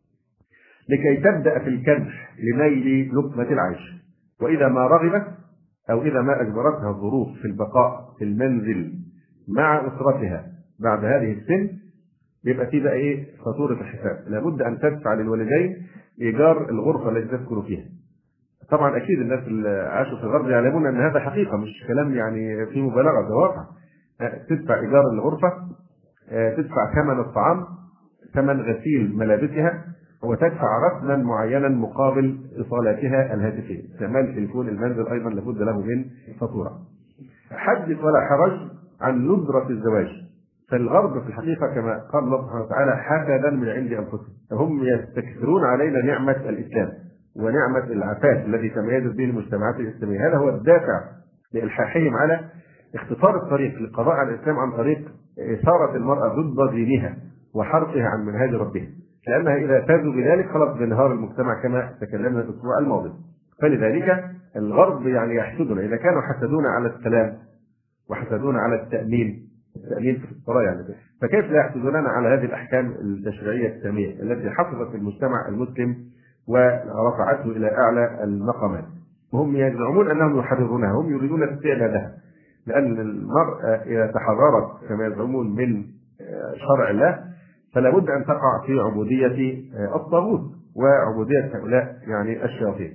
لكي تبدأ في الكدح لنيل لقمة العيش، وإذا ما رغبت أو إذا ما أجبرتها الظروف في البقاء في المنزل مع أسرتها بعد هذه السن بيبقى في بقى إيه فاتورة الحساب، لابد أن تدفع للوالدين إيجار الغرفة التي تسكن فيها. طبعا أكيد الناس اللي عاشوا في الغرب يعلمون أن هذا حقيقة مش كلام يعني في مبالغة، ده واقع. تدفع إيجار الغرفة، تدفع ثمن الطعام، ثمن غسيل ملابسها، وتدفع رسما معينا مقابل اتصالاتها الهاتفيه، استعمال تليفون المنزل ايضا لابد له من فاتوره. حدث ولا حرج عن ندرة الزواج. فالغرب في الحقيقه كما قال الله سبحانه وتعالى: حسدا من عند انفسهم، هم يستكثرون علينا نعمه الاسلام ونعمه العفاف الذي تميزت به المجتمعات الاسلاميه. هذا هو الدافع لالحاحهم على اختصار الطريق للقضاء على الاسلام عن طريق اثاره المراه ضد دينها وحرفها عن منهاج ربها، لأنها إذا فازوا بذلك خلص بانهار المجتمع كما تكلمنا الأسبوع الماضي. فلذلك الغرب يعني يحسدون، إذا كانوا حسدون على السلام وحسدون على التأمين، التأمين في الصلاة يعني، فكيف لا يحسدوننا على هذه الأحكام التشريعية السامية التي حفظت المجتمع المسلم ورفعته إلى أعلى المقامات. وهم يزعمون أنهم يحررونها، هم يريدون استعبادها، لأن المرأة إذا تحررت كما يزعمون من شرع الله فلا بد أن تقع في عبودية الطاغوت وعبودية هؤلاء يعني الشياطين.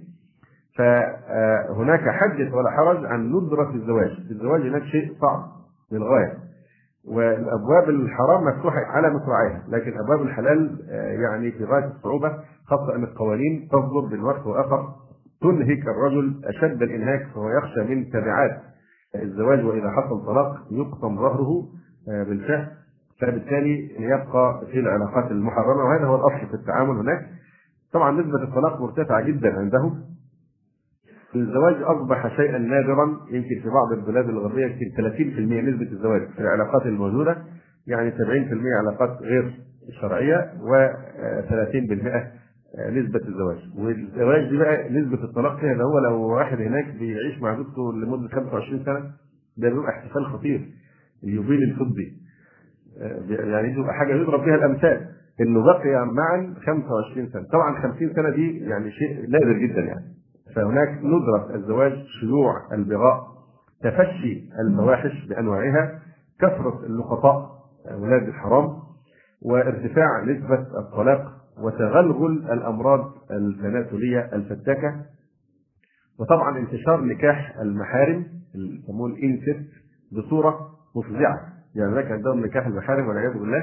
فهناك حدث ولا حرج عن ندرة الزواج. الزواج هناك شيء صعب للغاية، والأبواب الحرام مفتوحة على مصراعيها، لكن أبواب الحلال يعني في غاية الصعوبة، خاصة أن القوانين تصدر من وقت وآخر تنهك الرجل أشد الإنهاك، فهو يخشى من تبعات الزواج، وإذا حصل طلاق يقطم ظهره بالفعل، فبالتالي يبقى في العلاقات المحرمة، وهذا هو الأصل في التعامل هناك. طبعا نسبة الطلاق مرتفعة جدا عندهم. الزواج أصبح شيئا نادرا، يمكن في بعض البلاد الغربية يمكن ثلاثين بالمئة نسبة الزواج في العلاقات الموجودة، يعني سبعين بالمئة علاقات غير شرعية وثلاثين بالمئة نسبة الزواج. والزواج دي بقى نسبة الطلاق فيها ده هو لو واحد هناك بيعيش مع زوجته لمدة خمسة وعشرين سنة ده بيبقى احتفال خطير، اليوبيل الفضي، يعني تبقى حاجه يضرب بها الامثال انه بقي معا خمسة وعشرين سنه. طبعا خمسين سنه دي يعني شيء نادر جدا يعني. فهناك ندره الزواج، شيوع البغاء، تفشي الفواحش بانواعها، كثره اللقطاء اولاد الحرام، وارتفاع نسبه الطلاق، وتغلغل الامراض التناسليه الفتاكه، وطبعا انتشار نكاح المحارم اللي يسموه الانسست بصوره مفزعه. يعني هناك عندهم نكاح المحارم والعياذ بالله،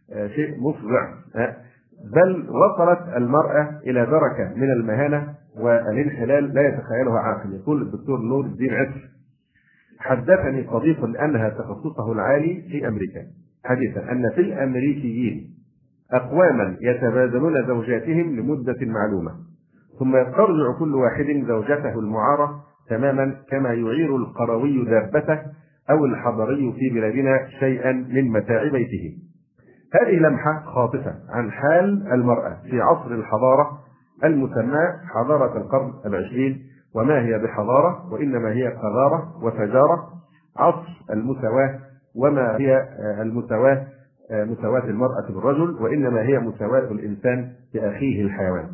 شيء مفزع، بل وصلت المرأة إلى درجة من المهانة والانحلال لا يتخيلها عاقل. يقول الدكتور نور الدين عسر: حدثني صديق أنها تخصصه العالي في أمريكا حديثا أن في الأمريكيين أقواما يتبادلون زوجاتهم لمدة معلومة ثم يسترجع كل واحد زوجته المعارة تماما كما يعير القروي دابته أو الحضري في بلادنا شيئا من متاع بيته. هذه لمحة خاطفة عن حال المرأة في عصر الحضارة المسمى حضارة القرن العشرين، وما هي بحضارة وإنما هي قذارة وفجارة، عصر المساواة، وما هي المساواة مساواة المرأة بالرجل، وإنما هي مساواة الإنسان بأخيه الحيوان.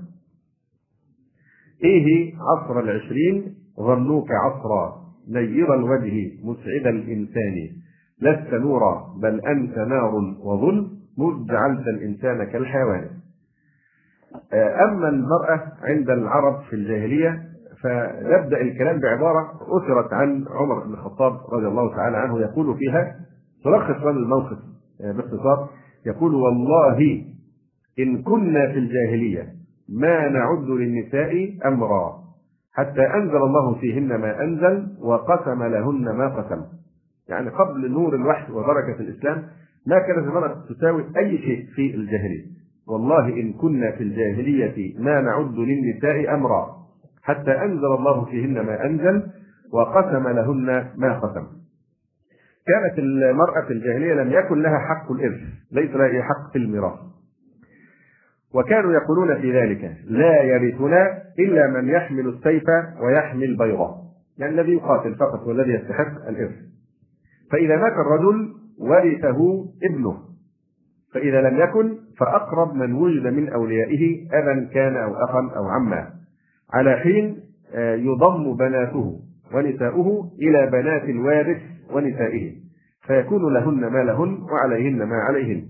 إيه عصر العشرين ظنوك عصرا نير الوجه مسعد الإنسان، لست نورا بل أنت نار وظل مذ جعلت الإنسان كالحيوان. أما المرأة عند العرب في الجاهلية فيبدأ الكلام بعبارة أثرت عن عمر بن الخطاب رضي الله تعالى عنه، يقول فيها تلخص هذا الموقف باختصار، يقول: والله إن كنا في الجاهلية ما نعد للنساء أمرا حتى أنزل الله فيهن ما أنزل وقسم لهن ما قسم. يعني قبل نور الوحي وبركة الإسلام ما كانت المرأة تساوي أي شيء في الجاهلية. والله إن كنا في الجاهلية ما نعد للنساء أمرا حتى أنزل الله فيهن ما أنزل وقسم لهن ما قسم. كانت المرأة في الجاهلية لم يكن لها حق الإرث، ليس لها حق في الميراث، وكانوا يقولون في ذلك: لا يرثنا إلا من يحمل السيف ويحمل البيضاء، يعني الذي يقاتل فقط والذي يستحق الإرث. فإذا مات الرجل ورثه ابنه، فإذا لم يكن فأقرب من وجد من أوليائه أبا كان أو أخا أو عما، على حين يضم بناته ونساؤه إلى بنات الوارث ونسائه، فيكون لهن ما لهن وعليهن ما عليهن.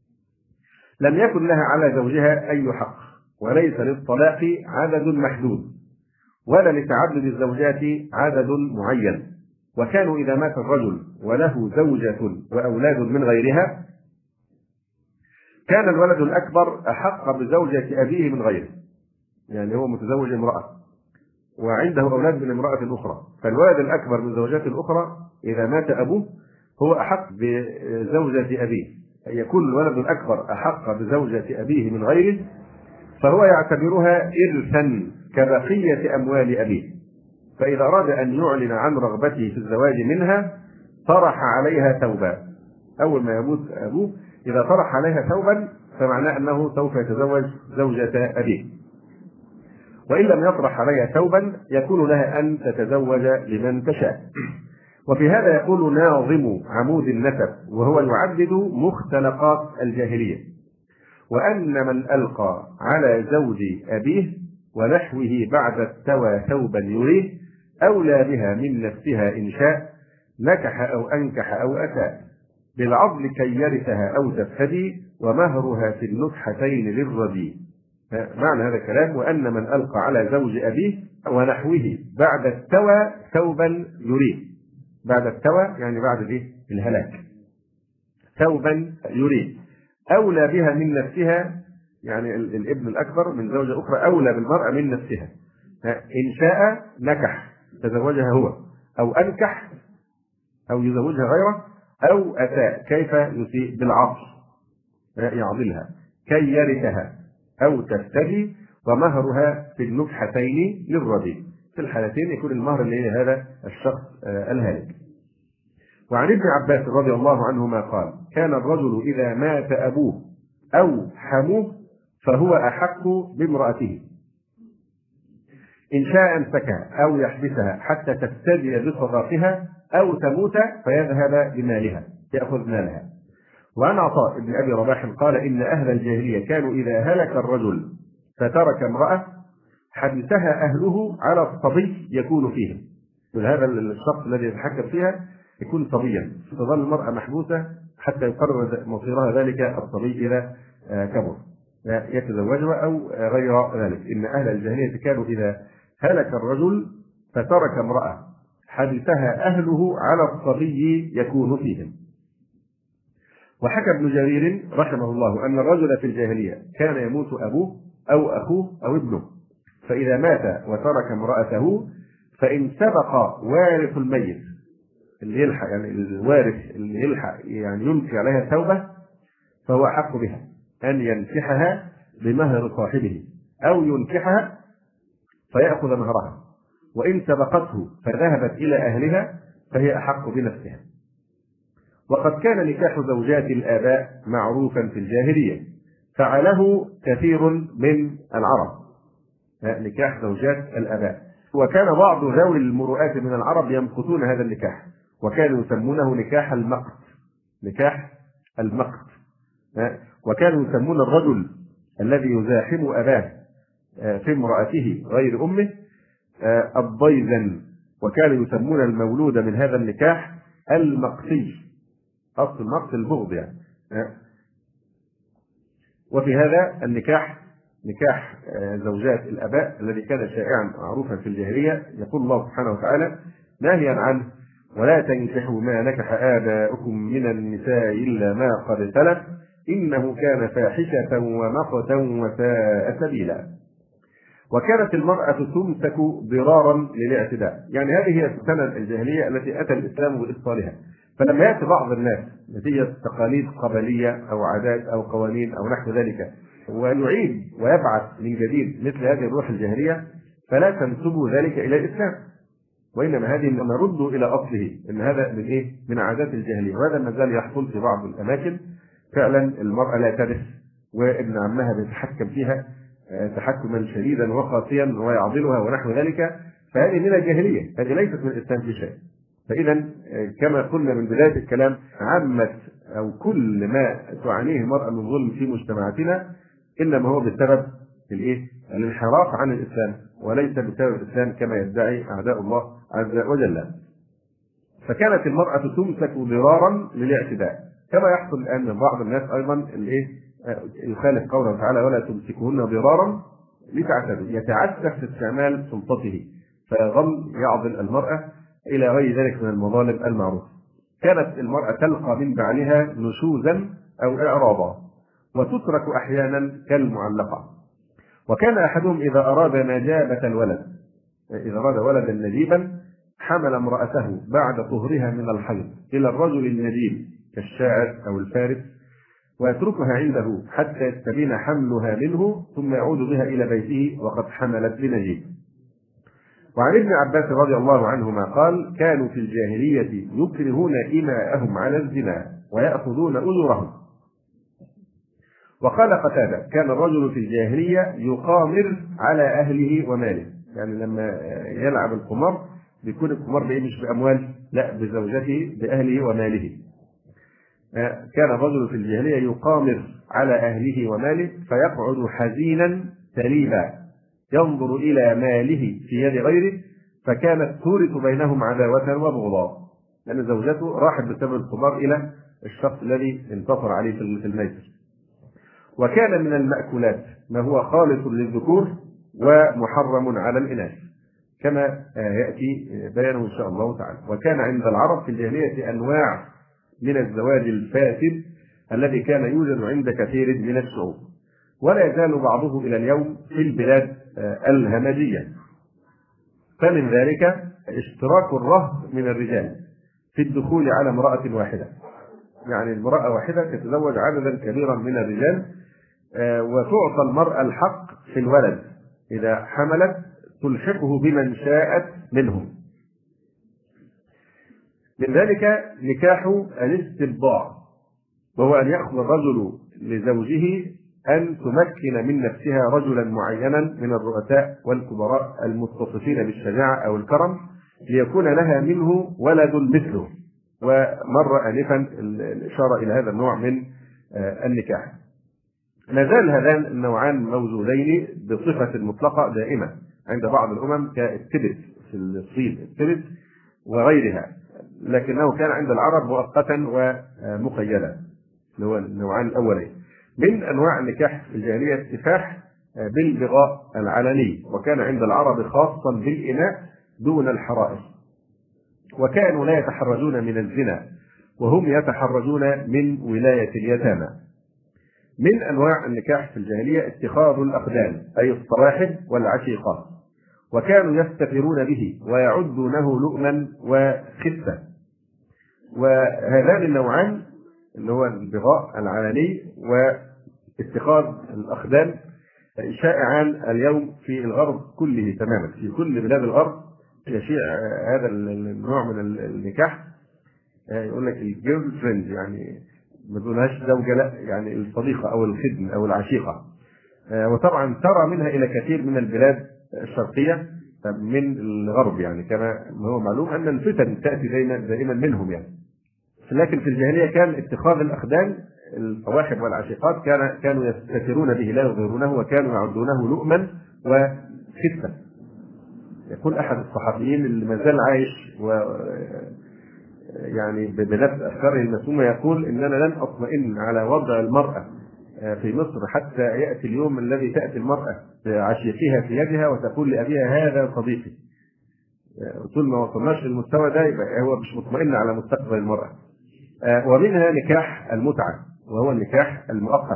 لم يكن لها على زوجها أي حق، وليس للطلاق عدد محدود ولا لتعدد الزوجات عدد معين. وكانوا إذا مات الرجل وله زوجة وأولاد من غيرها كان الولد الأكبر أحق بزوجة أبيه من غيره، يعني هو متزوج امرأة وعنده أولاد من امرأة أخرى، فالولد الأكبر من زوجات الأخرى إذا مات أبوه هو أحق بزوجة أبيه، يكون الولد الأكبر أحق بزوجة أبيه من غيره، فهو يعتبرها إرثا كبقية أموال أبيه. فإذا أراد أن يعلن عن رغبته في الزواج منها طرح عليها ثوبا. أول ما يموت أبوه إذا طرح عليها ثوبا فمعناه أنه سوف يتزوج زوجة أبيه، وإن لم يطرح عليها ثوبا يكون لها أن تتزوج لمن تشاء. وفي هذا يقول ناظم عمود النسب وهو يعدد مختلقات الجاهلية: وأن من ألقى على زوج أبيه ونحوه بعد التوى ثوبا يريه أولى بها من نفسها إن شاء نكح أو أنكح أو أتى بالعضل كي يرثها أو تفتدي ومهرها في النكحتين للردي. معنى هذا الكلام: وأن من ألقى على زوج أبيه ونحوه بعد التوى ثوبا يريه. بعد التوى يعني بعد الايه؟ الهلاك. ثوبا يريه أولى بها من نفسها، يعني الابن الأكبر من زوجة أخرى أولى بالمرأة من نفسها. إن شاء نكح تزوجها هو، أو أنكح أو يزوجها غيره، أو أتى كيف يسيء بالعطف يعضلها كي يرثها أو تفتدي ومهرها في النكحتين للردي. في الحالتين يكون المهر اللي هي هذا الشخص الهالك. وعن ابن عباس رضي الله عنهما قال: كان الرجل إذا مات أبوه أو حموه فهو أحق بامرأته، إن شاء أمسكها أو يحبسها حتى تفتدي بصداقها أو تموت فيذهب بمالها يأخذ مالها. وعن عطاء بن أبي رباح قال: إن أهل الجاهلية كانوا إذا هلك الرجل فترك امرأة حبسها أهله على الصبي يكون فيهم. هذا الشخص الذي يتحكم فيها يكون صبيا، تظل المرأة محبوسة حتى يقرر مصيرها ذلك الصبي إذا كبر يتزوجها أو غير ذلك. إن أهل الجاهلية كانوا إذا هلك الرجل فترك امرأة حبسها أهله على الصبي يكون فيهم. وحكى ابن جرير رحمه الله أن الرجل في الجاهلية كان يموت أبوه أو أخوه أو ابنه، فإذا مات وترك امرأته فإن سبق وارث الميت اللي يلحق، يعني الوارث اللي يلحق يعني ينفي عليها التوبة، فهو أحق بها أن ينكحها بمهر صاحبه أو ينكحها فيأخذ مهرها، وإن سبقته فذهبت إلى أهلها فهي أحق بنفسها. وقد كان نكاح زوجات الآباء معروفا في الجاهلية، فعله كثير من العرب، نكاح زوجات الآباء. وكان بعض ذوي المروءات من العرب يمقتون هذا النكاح، وكانوا يسمونه نكاح المقت، نكاح المقت. وكانوا يسمون الرجل الذي يزاحم أباه في امرأته غير أمه الضيزن، وكانوا يسمون المولود من هذا النكاح المقتي، أصل المقت البغض يعني. وفي هذا النكاح نكاح زوجات الآباء الذي كان شائعا معروفا في الجاهلية، يقول الله سبحانه وتعالى ناهيا عنه: ولا تنكحوا ما نكح آباؤكم من النساء إلا ما قد سلف إنه كان فاحشة ومقتا وساء سبيلا. وكانت المرأة تمسك ضرارا للاعتداء، يعني هذه هي السنة الجاهلية التي أتى الإسلام بإبطالها. فلما يأتي بعض الناس نتيجة تقاليد قبلية أو عادات أو قوانين أو نحو ذلك ويعيد ويبعث من جديد مثل هذه الروح الجاهلية، فلا تنسبوا ذلك إلى الإسلام، وإنما هذه نرد إلى أصله، إن هذا من إيه؟ من عادات الجاهلية. وهذا ما زال يحصل في بعض الأماكن، فعلا المرأة لا ترث وابن عمها بيتحكم فيها تحكما شديدا وقاسيا ويعضلها ونحو ذلك، فهذه من الجاهلية، هذه ليست من الإسلام في شيء. فإذا كما قلنا من بداية الكلام، عامة أو كل ما تعانيه المرأة من ظلم في مجتمعاتنا إنما هو بسبب الإيه؟ الانحراف عن الإسلام، وليس بسبب الإسلام كما يدعي أعداء الله عز وجل. فكانت المرأة تمسك ضرارا للاعتداء، كما يحصل الآن من بعض الناس أيضا الإيه؟ يخالف قوله تعالى: ولا تمسكوهن ضرارا لتعتدوا، يتعسف في استعمال سلطته فيظل يعضل المرأة إلى غير ذلك من المظالم المعروفة. كانت المرأة تلقى من بعلها نشوزا أو إعراضا، وتترك أحيانا كالمعلقة. وكان أحدهم إذا أراد نجابة الولد، إذا أراد ولدا نجيبا، حمل امرأته بعد طهرها من الحيض إلى الرجل النجيب كالشاعر أو الفارس، ويتركها عنده حتى يستبين حملها منه، ثم يعود بها إلى بيته وقد حملت بنجيب. وعن ابن عباس رضي الله عنهما قال: كانوا في الجاهلية يكرهون إماءهم على الزنا ويأخذون أجورهم. وقال قتادة: كان الرجل في الجاهلية يقامر على أهله وماله، يعني لما يلعب القمار بيكون القمار بإيه؟ مش بأموال، لا، بزوجته بأهله وماله. كان الرجل في الجاهلية يقامر على أهله وماله فيقعد حزينا سليبا ينظر إلى ماله في يد غيره، فكانت تورث بينهم عداوة وبغضاء، لأن زوجته راحت بسبب القمار إلى الشخص الذي انتصر عليه في الميسر. وكان من المأكولات ما هو خالص للذكور ومحرم على الإناث، كما يأتي بيانه إن شاء الله تعالى. وكان عند العرب في الجاهلية أنواع من الزواج الفاسد الذي كان يوجد عند كثير من الشعوب، ولا يزال بعضه إلى اليوم في البلاد الهمجية. فمن ذلك اشتراك الرهط من الرجال في الدخول على امرأة واحدة، يعني المرأة واحدة تتزوج عددا كبيرا من الرجال، وتعطى المرأة الحق في الولد إذا حملت تلحقه بمن شاءت منهم. من ذلك نكاح الاستبضاع، وهو أن يأخذ الرجل لزوجه أن تمكن من نفسها رجلا معينا من الرؤساء والكبراء المتصفين بالشجاعة أو الكرم، ليكون لها منه ولد مثله. ومر آنفا الإشارة إلى هذا النوع من النكاح. ما زال هذان النوعان موجودين بصفة مطلقة دائمة عند بعض الأمم كالتبت في الصين، التبت وغيرها، لكنه كان عند العرب مؤقتا ومقيدا، اللي هو النوعان الأولين. من أنواع النكاح في الجاهلية السفاح بالبغاء العلني، وكان عند العرب خاصا بالإناء دون الحرائر، وكانوا لا يتحرجون من الزنا، وهم يتحرجون من ولاية اليتامى. من أنواع النكاح في الجاهلية اتخاذ الأخدان أي الصواحب والعشيقات، وكانوا يستثيرون به ويعدونه لؤما وخفة. وهذان النوعان اللي هو البغاء العلني واتخاذ الأخدان شائعان اليوم في الغرب كله تماما. في كل بلاد الغرب يشيع هذا النوع من النكاح، يقول لك الجيرل فريند، يعني ما تقولهاش زوجة، لا يعني الصديقة أو الخدم أو العشيقة. وطبعا ترى منها إلى كثير من البلاد الشرقية من الغرب، يعني كما هو معلوم أن الفتن تأتي دائما دائما منهم يعني. لكن في الجاهلية كان اتخاذ الأخدان الصواحب والعشيقات كان كانوا يستترون به لا يظهرونه، وكانوا يعدونه لؤما وخفة. يقول أحد الصحفيين اللي ما زال عايش و يعني بنفس أفكاره المسمومة، يقول إن أنا لن أطمئن على وضع المرأة في مصر حتى يأتي اليوم الذي تأتي المرأة بعشيقها في يدها وتقول لأبيها هذا صديقي. طول ما وصلناش للمستوى ده يبقى هو مش مطمئن على مستقبل المرأة. ومنها نكاح المتعة وهو النكاح المؤقت،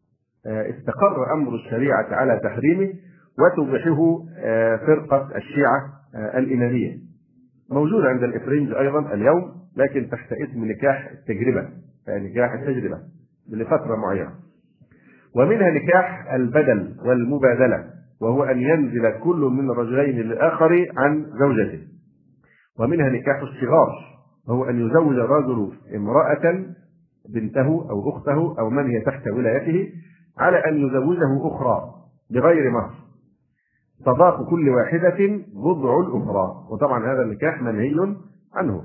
استقر أمر الشريعة على تحريمه وتبيحه فرقة الشيعة الإمامية، موجود عند الإفرنج أيضا اليوم، لكن تحت اسم نكاح التجربة، نكاح التجربة لفترة معينة. ومنها نكاح البدل والمبادلة، وهو أن ينزل كل من الرجلين للآخر عن زوجته. ومنها نكاح الصغار، وهو أن يزوج الرجل امرأة بنته أو أخته أو من هي تحت ولايته على أن يزوجه أخرى بغير مهر، صداق كل واحدة بضع الأخرى، وطبعا هذا النكاح منهي عنه.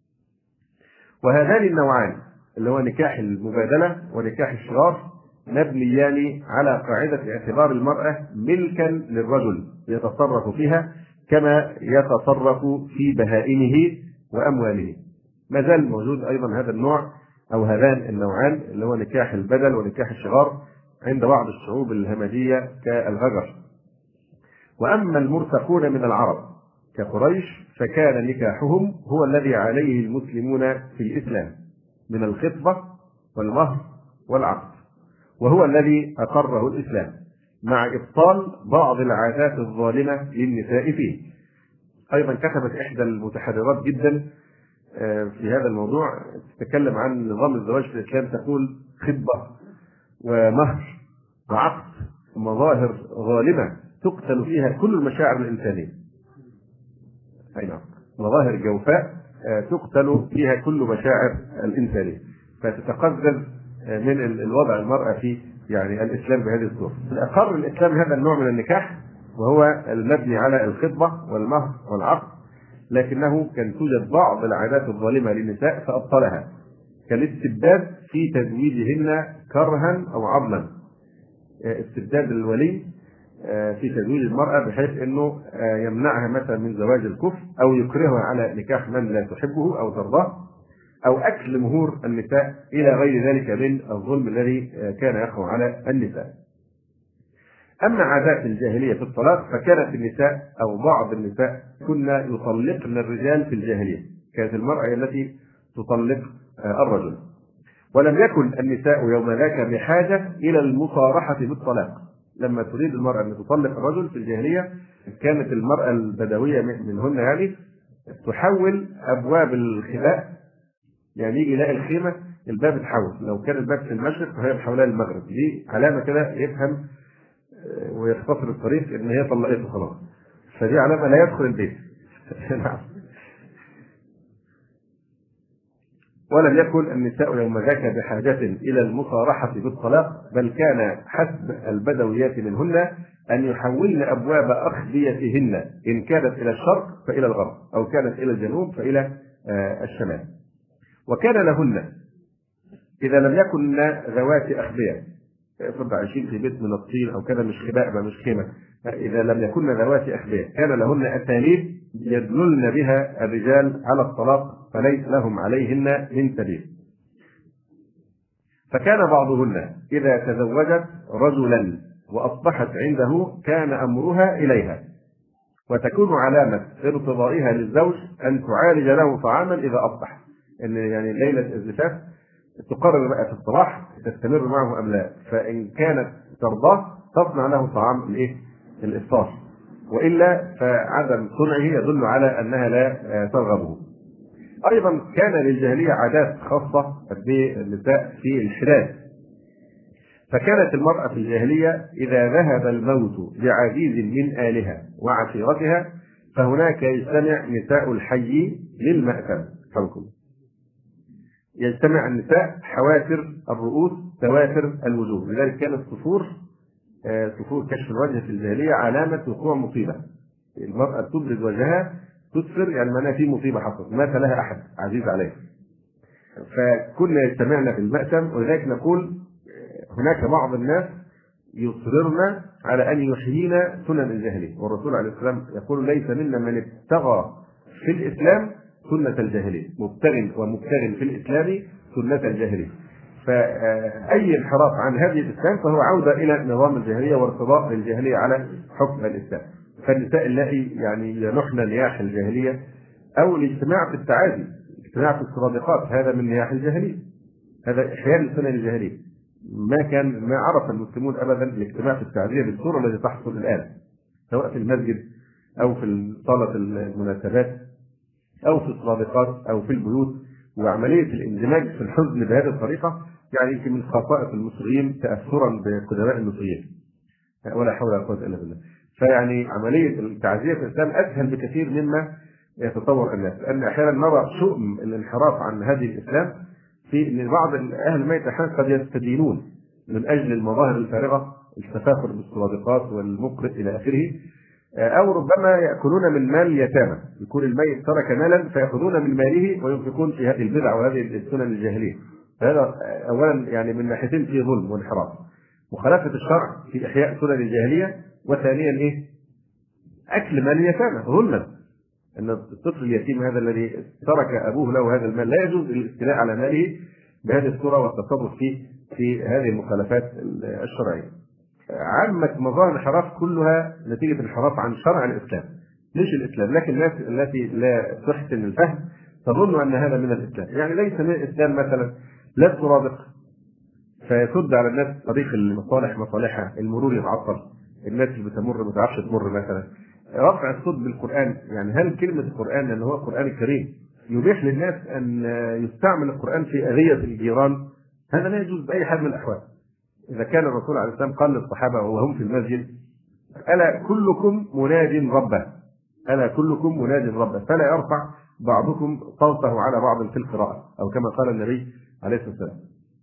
وهذان النوعان اللي هو نكاح المبادلة ونكاح الشغار مبنيان على قاعدة اعتبار المرأة ملكا للرجل يتصرف فيها كما يتصرف في بهائمه وأمواله. ما زال موجود أيضا هذا النوع أو هذان النوعان اللي هو نكاح البدل ونكاح الشغار عند بعض الشعوب الهمجية كالغجر. وأما المرتقون من العرب كقريش فكان نكاحهم هو الذي عليه المسلمون في الإسلام من الخطبة والمهر والعقد، وهو الذي أقره الإسلام مع إبطال بعض العادات الظالمة للنساء فيه. أيضا كتبت إحدى المتحررات جدا في هذا الموضوع تتكلم عن نظام الزواج في الإسلام، تقول خطبة ومهر وعقد مظاهر ظالمة تقتل فيها كل المشاعر الإنسانية. أي نعم، مظاهر جوفاء تقتل فيها كل مشاعر الإنسانية، فتتقزز من الوضع المرأة في يعني الإسلام بهذه الصورة. أقر الإسلام هذا النوع من النكاح وهو المبني على الخطبة والمهر والعقد، لكنه كان توجد بعض العادات الظالمة للنساء فأبطلها، كالاستبداد في تزويجهن كرها أو عضلا. استبداد الولي في تزويج المرأة بحيث أنه يمنعها مثلا من زواج الكفر أو يكرهها على نكاح من لا تحبه أو ترضاه، أو أكل مهور النساء إلى غير ذلك من الظلم الذي كان يقع على النساء. أما عادات الجاهلية في الطلاق فكانت النساء أو بعض النساء كنا يطلقن الرجال في الجاهلية، كانت المرأة التي تطلق الرجل، ولم يكن النساء يوم ذاك بحاجة إلى المصارحة بالطلاق. لما تريد المرأة أن تطلق الرجل في الجاهلية كانت المرأة البدوية منهن يعني تحول أبواب الخلاء، يعني يجي يلاقي الخيمة الباب اتحول، لو كان الباب في المشرق فهي محولها للمغرب، دي علامة كده يفهم ويختصر الطريق ان هي طلقته خلاص، فدي علامة لا يدخل البيت. ولم يكن النساء يوم ذاك بحاجة إلى المصارحة بالطلاق، بل كان حسب البدويات منهن أن يحولن أبواب أخبيتهن إن كانت إلى الشرق فإلى الغرب أو كانت إلى الجنوب فإلى الشمال. وكان لهن إذا لم يكن ذوات أخبية، افرض عايشين في بيت من الطين أو كذا، مش خباء بقى مش خيمة، إذا لم يكن ذوات أخبية كان لهن أساليب يدللن بها الرجال على الطلاق فليس لهم عليهن من سبيل. فكان بعضهن إذا تزوجت رجلا وأصبحت عنده كان أمرها إليها، وتكون علامة ارتضائها للزوج أن تعالج له طعاما إذا أصبح، ان يعني ليله الزفاف تقرر بقى في الصباح تستمر معه ام لا، فان كانت ترضاه تصنع له طعام الايه؟ الافطار، والا فعدم صنعه يدل على انها لا ترغبه. ايضا كان للجاهليه عادات خاصه بالنساء في الحلال، فكانت المراه في الجاهليه اذا ذهب الموت لعزيز من الها وعشيرتها فهناك يجتمع نساء الحي للمأتم. حولكم يجتمع النساء حوافر الرؤوس توافر الوجوه، لذلك كانت صفور صفور كشف الوجه في الجاهليه علامه وقوع مصيبه. المراه تبرز وجهها تسفر يعني معناها في مصيبه حصلت، مات لها احد عزيز عليه. فكنا يجتمعنا في المأتم، ولذلك نقول هناك بعض الناس يصررن على ان يحيينا سنن الجاهليه، والرسول عليه السلام يقول ليس منا من ابتغى في الاسلام سنه الجاهليه، مبتغ ومبتغ في الاسلام سنه الجاهليه. فاي انحراف عن هذه الاسلام فهو عوده الى نظام الجاهليه وارتضاء للجاهليه على حكم الاسلام. فالنساء اللائي يعني ينحن نياح الجاهليه، او الاجتماع في التعازي، الاجتماع في السرادقات، هذا من نياح الجاهليه، هذا احياء لسنن الجاهليه. ما كان ما عرف المسلمون ابدا الاجتماع في التعزيه بالصوره التي تحصل الان، سواء في المسجد او في صاله المناسبات او في السرادقات او في البيوت، وعمليه الاندماج في الحزن بهذه الطريقه يعني يمكن من خصائص المصريين تاثرا بقدماء المصريين، ولا حول ولا قوه الا بالله. فيعني عمليه التعزيه في الاسلام اسهل بكثير مما يتصور الناس، لان احيانا نرى شؤم الانحراف عن هذه الاسلام في ان بعض اهل الميت احيانا قد يستدينون من اجل المظاهر الفارغه، التفاخر بالسرادقات والمقرئ الى اخره، او ربما ياكلون من مال اليتامى، يكون الميت ترك مالا فياخذون من ماله وينفقون في هذه البدع وهذه السنن الجاهليه. هذا اولا يعني من ناحيتين في ظلم وانحراف، مخالفه الشرع في احياء سنن الجاهليه، وثانيا ايه؟ اكل مال اليتامى ظلما، ان الطفل اليتيم هذا الذي ترك ابوه له هذا المال لا يجوز الاستيلاء على ماله بهذه الصوره والتصرف فيه في هذه المخالفات الشرعيه. عامه مظاهر الانحراف كلها نتيجه انحراف عن شرع الاسلام مش الاسلام، لكن الناس التي لا تحسن الفهم تظن ان هذا من الاسلام. يعني ليس من الاسلام مثلا لا ترابط فيسد على الناس طريق المصالح مصالحها، المرور يتعطل، الناس اللي بتمر ما تعرفش تمر مثلا، رفع الصوت بالقران. يعني هل كلمه القران اللي هو القران الكريم يبيح للناس ان يستعمل القران في اذيه الجيران؟ هذا لا يجوز باي حال من الاحوال. اذا كان الرسول عليه السلام قال للصحابه وهم في المسجد: الا كلكم مناد ربه، الا كلكم مناد ربه، فلا يرفع بعضكم صوته على بعض في القراءه، او كما قال النبي عليه الصلاه والسلام.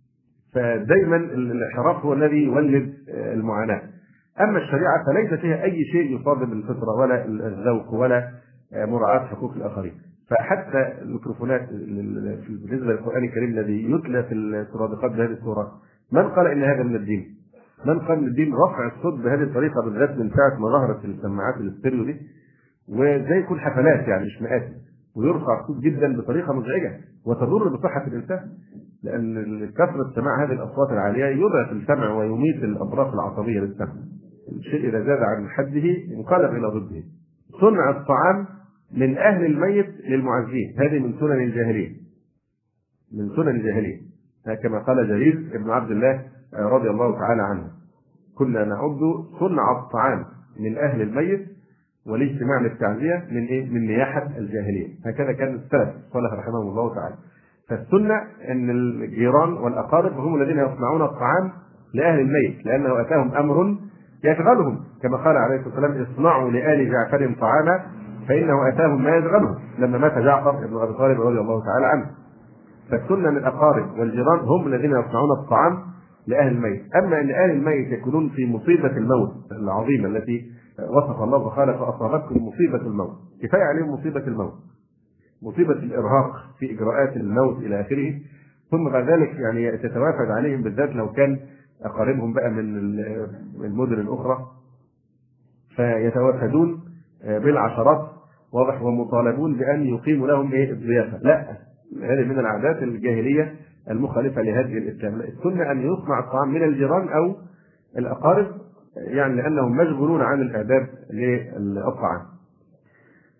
فدائما الانحراف هو الذي يولد المعاناه. اما الشريعه فليس فيها اي شيء يصادم الفطره ولا الذوق ولا مراعاه حقوق الاخرين. فحتى الميكروفونات بالنسبه للقران الكريم الذي يتلى في السرادقات بهذه الصوره، من قال ان هذا من الدين؟ من قال من الدين رفع الصوت بهذه الطريقه بالذات من ساعه ما ظهرت السماعات الاستيريو دي؟ وزي يكون حفلات يعني مش مآتي، ويرفع الصوت جدا بطريقه مزعجه وتضر بصحه الانسان، لان كثره سماع هذه الاصوات العاليه يضعف السمع ويميت الاطراف العصبيه للسمع. الشيء اذا زاد عن حده ينقلب الى ضده. صنع الطعام من اهل الميت للمعزين، هذه من سنن الجاهليه، من سنن الجاهليه، كما قال جرير بن عبد الله رضي الله تعالى عنه: كنا نعد صنع الطعام من اهل الميت والاجتماع للتعزيه من ايه؟ من نياحه الجاهليه. هكذا كان السلف الصالح رحمهم الله تعالى. فالسنه ان الجيران والاقارب هم الذين يصنعون الطعام لاهل الميت، لانه اتاهم امر يشغلهم، كما قال عليه الصلاه والسلام: اصنعوا لآل جعفر طعاما فانه اتاهم ما يشغلهم، لما مات جعفر بن ابي طالب رضي الله تعالى عنه. فالسنه من الاقارب والجيران هم الذين يصنعون الطعام لاهل الميت. اما ان اهل الميت يكونون في مصيبه الموت العظيمه التي وصف الله وقال: فاصابتكم مصيبه الموت، كفايه عليهم مصيبه الموت، مصيبه الارهاق في اجراءات الموت الى اخره، ثم بعد ذلك يعني تتوافد عليهم، بالذات لو كان اقاربهم بقى من المدن الاخرى فيتوافدون بالعشرات، واضح، ومطالبون بان يقيموا لهم ايه؟ الضيافه. لا، هذه من العادات الجاهليه المخالفه لهدي الاسلام. السنه ان يصنع الطعام من الجيران او الاقارب، يعني لانهم مشغولون عن الاعداد للطعام.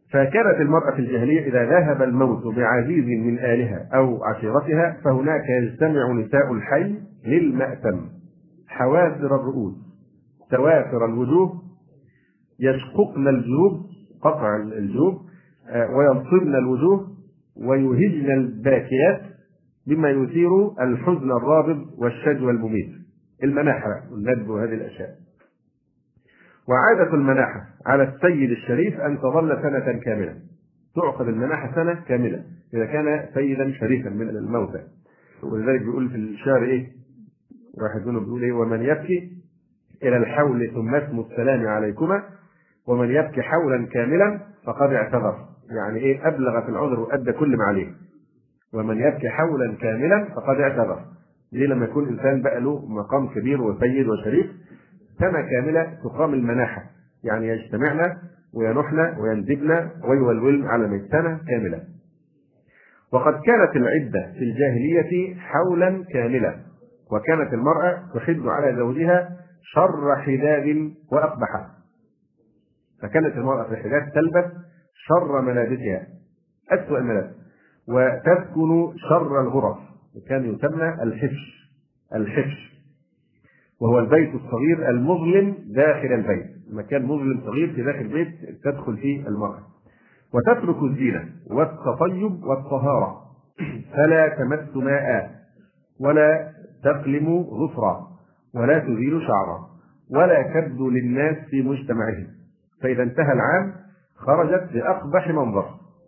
فكانت المرأة في الجاهلية إذا ذهب الموت بعزيز من آلها أو عشيرتها فهناك يجتمع نساء الحي للمأتم حوافر الرؤوس سوافر الوجوه يشققن الجيوب قطع الجيوب وينصبن الوجوه ويهجن الباكيات بما يثير الحزن الرابض والشجوى المميت المناحة والندب وهذه الأشياء. وعادة المناحة على السيد الشريف أن تظل سنة كاملة تعقد المناحة سنة كاملة إذا كان سيدا شريفا من الموتى. ولذلك بيقول في الشعر إيه واحد منهم بيقول إيه ومن يبكي إلى الحول ثم اسم السلام عليكما ومن يبكي حولا كاملا فقد اعتذر يعني إيه أبلغ في العذر وأدى كل ما عليه. ومن يبكي حولا كاملا فقد اعتذر. ليه؟ لما يكون إنسان بقى له مقام كبير وسيد وشريف سنة كاملة تقام المناحة يعني يجتمعن وينحن ويندبن ويولولن على ميت سنة كاملة. وقد كانت العدة في الجاهلية حولا كاملا وكانت المرأة تحد على زوجها شر حداد وأقبحه. فكانت المرأة في الحداد تلبس شر ملابسها أسوأ الملابس وتسكن شر الغرف وكان يسمى الحفش الحفش وهو البيت الصغير المظلم داخل البيت مكان مظلم صغير في داخل البيت تدخل فيه المرأة. وتترك الزينة والتطيب والطهارة فلا تمس ماء ولا تقلم ظفرا ولا تزيل شعرا ولا تبدو للناس في مجتمعهم فإذا انتهى العام خرجت بأقبح منظر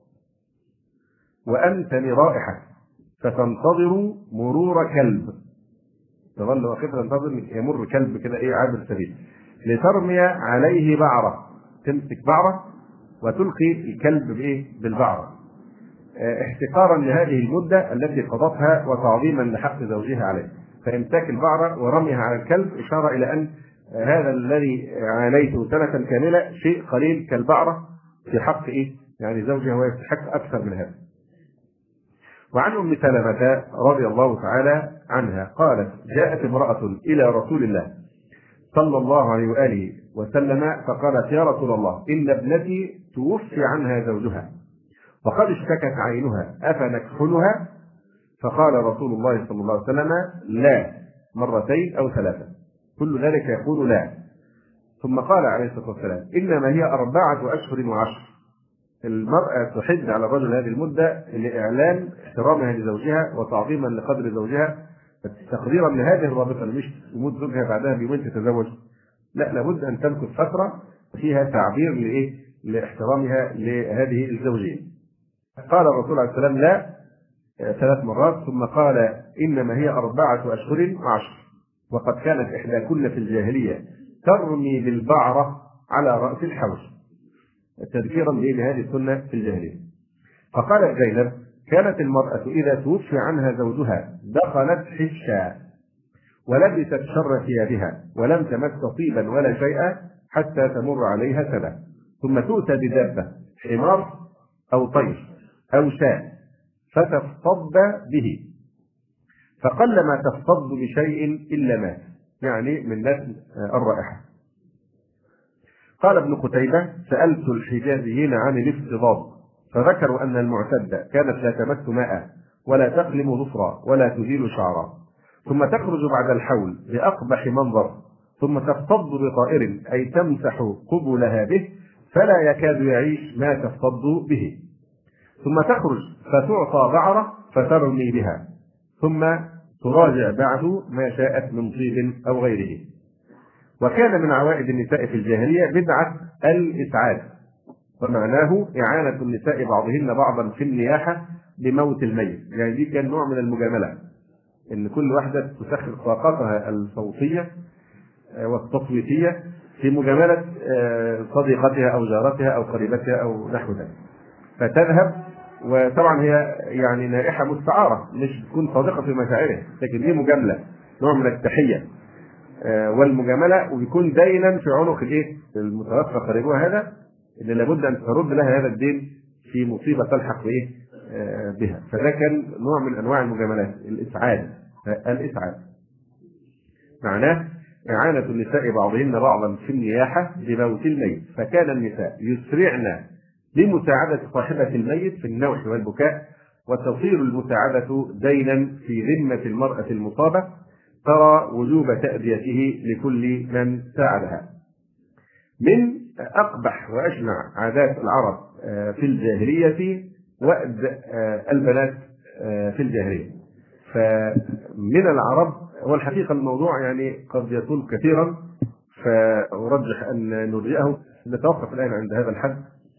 وأنتن رائحة فتنتظر مرور كلب تظل واقفة تنتظر يمر كلب كده ايه عابر سبيل لترمي عليه بعرة تمسك بعرة وتلقي الكلب بايه بالبعرة احتقارا لهذه المدة التي قضتها وتعظيما لحق زوجها عليه. فامساك البعرة ورميها على الكلب إشارة إلى أن هذا الذي عانيته سنة كاملة شيء قليل كالبعرة في حق ايه يعني زوجها ويستحق أكثر من هذا. وعن أم سلمة رضي الله تعالى عنها قالت جاءت امرأة إلى رسول الله صلى الله عليه وآله وسلم فقالت يا رسول الله إن ابنتي توفي عنها زوجها وقد اشتكت عينها أفنكحلها؟ فقال رسول الله صلى الله عليه وسلم لا مرتين أو ثلاثة كل ذلك يقول لا. ثم قال عليه الصلاة والسلام إنما هي أربعة أشهر وعشر. المرأة تحد على الرجل هذه المدة لإعلان احترامها لزوجها وتعظيما لقدر زوجها تقديرا لهذه الرابطة مش يموت زوجها بعدها بيومين تتزوج لا لابد أن تمكث فترة فيها تعبير لإيه لاحترامها لهذه الزوجين. قال الرسول عليه السلام لا ثلاث مرات ثم قال إنما هي أربعة أشهر وعشر. وقد كانت إحداكن في الجاهلية ترمي بالبعرة على رأس الحوش تذكيرا بهذه السنة في الجاهلية. فقالت زينب كانت المرأة إذا توفي عنها زوجها دخلت حشا ولبست شر ثيابها ولم تمس طيبا ولا شيئا حتى تمر عليها سنة ثم تؤتى بدابة حمار أو طير أو شاة فتفض به فقلما تفض بشيء إلا مات يعني من نسل الرائحة. قال ابن قتيبة سألت الحجازيين عن الافتضاض فذكروا أن المعتدة كانت لا تمس ماء ولا تقلم ظفرا ولا تزيل شعرا ثم تخرج بعد الحول بأقبح منظر ثم تفتض بطائر أي تمسح قبلها به فلا يكاد يعيش ما تفتض به ثم تخرج فتعطى بعرة فترمي بها ثم تراجع بعد ما شاءت من طيب أو غيره. وكان من عوائد النساء في الجاهلية بدعة الإسعاد ومعناه إعانة النساء بعضهن بعضا في النياحة بموت الميت يعني دي كان نوع من المجاملة إن كل واحدة تسخر طاقتها الصوتية والتصويتية في مجاملة صديقتها أو جارتها أو قريبتها أو نحو ذلك فتذهب وطبعا هي يعني نائحة مستعارة مش تكون صادقة في مشاعرها لكن دي مجاملة نوع من التحية والمجاملة ويكون دينا في عنق الايه المتوفى قريبها هذا اللي لابد ان ترد لها هذا الدين في مصيبة تلحق بايه بها. فده كان نوع من انواع المجاملات الاسعاد. الاسعاد معناه إعانة النساء بعضهن بعضا في النياحة بموت الميت فكان النساء يسرعن لمساعدة صاحبة الميت في النوح والبكاء، وتصير المساعدة دينا في ذمة المرأة المصابة، ترى وجوب تأديته لكل من ساعدها. من أقبح وأشنع عادات العرب في الجاهلية وأد البنات في الجاهلية. فمن العرب، والحقيقة الموضوع يعني قد يطول كثيرا، فأرجح أن نرجئه. نتوقف الآن عند هذا الحد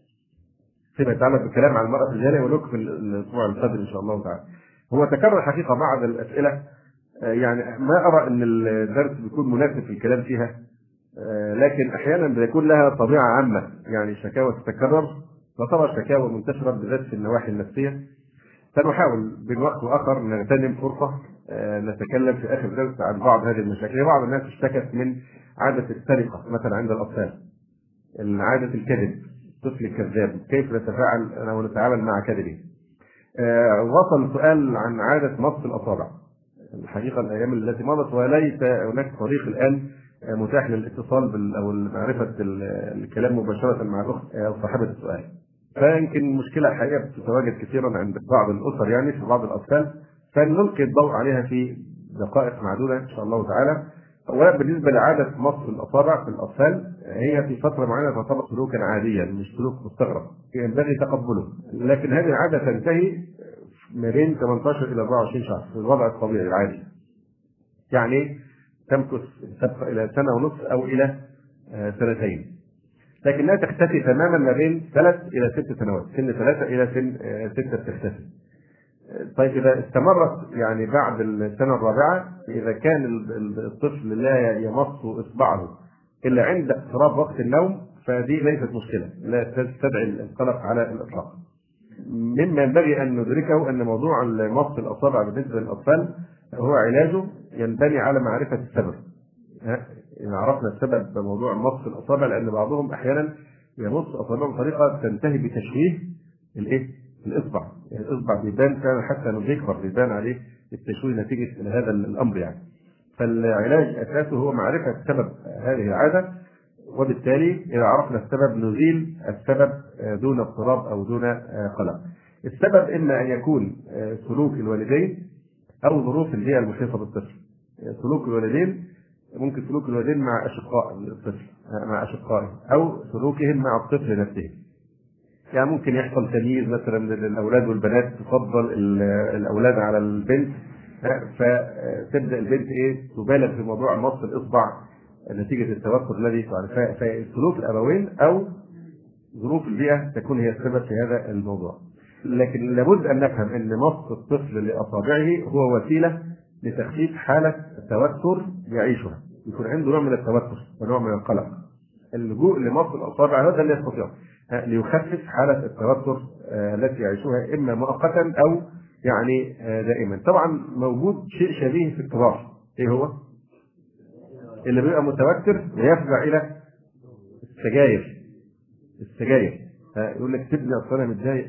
فيما يتعلق بالكلام عن المرأة في الجاهلية، ونكمل الأسبوع القادم إن شاء الله تعالى. هو تكرر حقيقة بعض الأسئلة، يعني ما أرى أن الدرس بيكون مناسب في الكلام فيها، لكن أحيانا بيكون لها طبيعة عامة، يعني شكاوى تتكرر، وطبعا شكاوى منتشرة بالذات في النواحي النفسية. سنحاول بين وقت وآخر نغتنم فرصة نتكلم في آخر درس عن بعض هذه المشاكل. بعض الناس اشتكت من عادة السرقة مثلا عند الأطفال، عادة الكذب، الطفل الكذاب، كيف نتفاعل أو نتعامل مع كذبه. آه وصل سؤال عن عادة مص الأصابع. الحقيقة الأيام التي مضت وليس هناك طريق الآن متاح للاتصال بال أو معرفة الكلام مباشرة مع الأخت أو صاحبة السؤال، فيمكن مشكلة الحقيقة بتتواجد كثيرا عند بعض الأسر، يعني في بعض الأطفال، فنلقي الضوء عليها في دقائق معدودة إن شاء الله تعالى. وبالنسبة لعادة مص الأصابع في الأطفال، هي في فترة معينة تعتبر سلوكا عاديا، مش سلوك مستغرب ينبغي تقبله، لكن هذه العادة تنتهي ما بين ثمانية عشر إلى أربعة وعشرين شهر في الوضع الطبيعي العادي، يعني تمكث تبقى إلى سنة ونصف أو إلى سنتين، لكنها تختفي تماما ما بين ثلاث إلى ست سنوات، سن ثلاثة إلى سن ستة تختفي. طيب إذا استمرت يعني بعد السنة الرابعة، إذا كان الطفل لا يمص إصبعه إلا عند اقتراب وقت النوم، فدي ليست مشكلة، لا تستدعي القلق على الإطلاق. مما ينبغي أن ندركه أن موضوع مص الأصابع بالنسبة للأطفال هو علاجه ينبني على معرفة السبب. إذا عرفنا السبب بموضوع مص الأصابع، لأن بعضهم أحيانا يمص أصابعه بطريقة تنتهي بتشويه الإيه؟ الإصبع، يعني الإصبع بيبان كان حتى لو بيكبر بيبان عليه التشويه نتيجة هذا الأمر يعني. فالعلاج أساسه هو معرفة سبب هذه العادة، وبالتالي إذا عرفنا السبب نزيل السبب دون اضطراب أو دون قلق. السبب إما أن يكون سلوك الوالدين أو ظروف البيئة المحيطة بالطفل. سلوك الوالدين ممكن سلوك الوالدين مع أشقاء الطفل مع أشقائه، أو سلوكهم مع الطفل نفسه. يعني ممكن يحصل تمييز مثلا للأولاد والبنات، تفضل الأولاد على البنت، فتبدأ البنت إيه تبالغ في موضوع مص الإصبع نتيجة التوتر الذي تعرفه. فسلوك الأبوين أو ظروف البيئة تكون هي السبب في هذا الموضوع. لكن لابد أن نفهم أن مص الطفل لأصابعه هو وسيلة لتخفيف حالة التوتر يعيشها، يكون عنده نوع من التوتر ونوع من القلق. اللجوء لمص الأصابع هذا اللي يستطيع ليخفف حالة التوتر التي يعيشها، إما مؤقتا أو يعني دائما. طبعا موجود شيء شبيه في الكبار، إيه هو؟ اللي بيبقى متوتر ويفزع إلى السجاير. السجاير يقول لك سيبني أصل أنا متضايق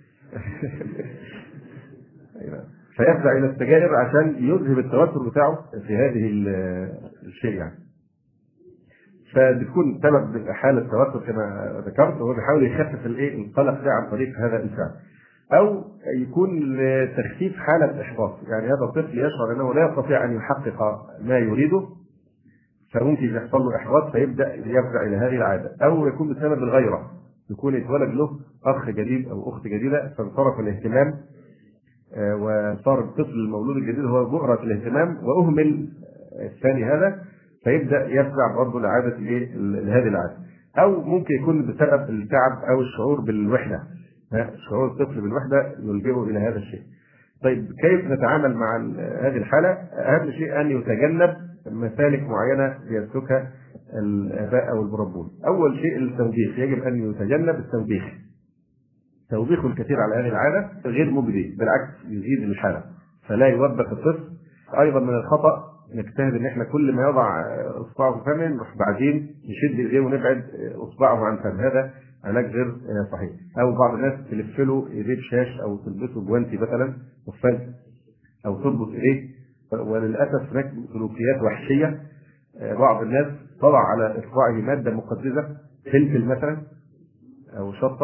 فيفزع إلى السجاير عشان يذهب التوتر بتاعه في هذه الشيء يعني. فبتكون سبب حالة توتر كما ذكرت، وهو بيحاول يخفف الايه القلق ده عن طريق هذا الفعل، او يكون لتخفيف حالة احباط. يعني هذا الطفل يشعر انه لا يستطيع ان يحقق ما يريده، فممكن يحصل له احباط فيبدا يفزع الى هذه العادة، او يكون بسبب الغيرة، يكون يتولد له اخ جديد او اخت جديدة فانصرف الاهتمام، وصار الطفل المولود الجديد هو بؤرة الاهتمام، واهمل الثاني هذا، فيبدا يفزع برضه لعاده ايه لهذه العاده. او ممكن يكون بسبب التعب او الشعور بالوحده، شعور الطفل بالوحده يلجئه الى هذا الشيء. طيب كيف نتعامل مع هذه الحاله؟ اهم شيء ان يتجنب مسالك معينه يسلكها الاباء او المربون. اول شيء التوبيخ، يجب ان يتجنب التوبيخ. توبيخ الكثير على هذه العاده غير مجدي، بالعكس يزيد الحاله، فلا يوبخ الطفل. ايضا من الخطا نجتهد ان احنا كل ما يضع اصبعه في فمه نروح بعدين نشد ايديه ونبعد اصبعه عن فمه، هذا علاج غير صحيح. او بعض الناس تلف له ايديه بشاش او تلبسه جوانتي مثلا قفاز او تربط ايديه. وللاسف هناك سلوكيات وحشيه، بعض الناس طلع على اصبعه ماده مقززه، فلفل مثلا او شطه،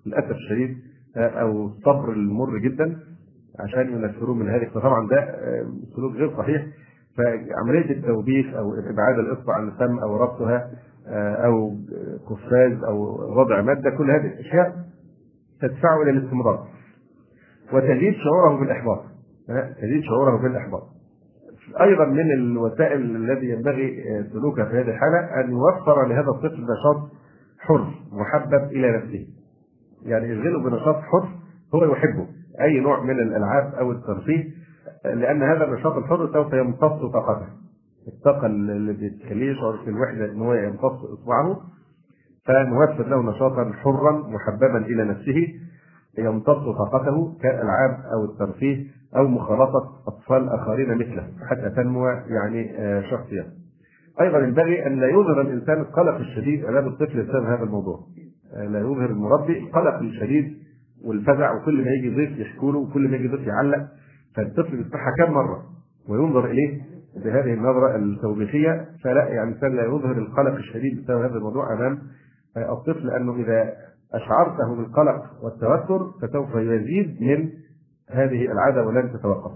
للاسف الشديد او الصبر المر جدا عشان ينفروه من هذه. فطبعا ده سلوك غير صحيح. فعمليه التوبيخ او ابعاد الاصبع عن الفم او ربطها او قفاز او وضع ماده، كل هذه الاشياء تدفعه الى الاستمرار وتزيد شعوره بالاحباط. تزيد شعوره بالاحباط. ايضا من الوسائل الذي ينبغي سلوكها في هذه الحاله ان يوفر لهذا الطفل نشاط حر محبب الى نفسه. يعني يشغله بنشاط حر هو يحبه، اي نوع من الالعاب او الترفيه، لان هذا النشاط الحر سوف يمتص طاقته. الطاقه اللي بتخليه يشعر في الوحده ان هو يمتص اصبعه، فنوفر له نشاطا حرا محببا الى نفسه يمتص طاقته كالالعاب او الترفيه او مخالطه اطفال اخرين مثله حتى تنمو يعني شخصيته. ايضا ينبغي ان لا يظهر الانسان القلق الشديد امام الطفل بسبب هذا الموضوع. لا يظهر المربي القلق الشديد والفزع، وكل ما يجي ضيف يحكوا له وكل ما يجي ضيف يعلق، فالطفل يفتحها كم مره وينظر اليه بهذه النظره التوبيخيه. فلا يعني الانسان لا يظهر القلق الشديد بسبب هذا الموضوع امام الطفل، لانه اذا اشعرته بالقلق والتوتر فسوف يزيد من هذه العاده ولن تتوقف.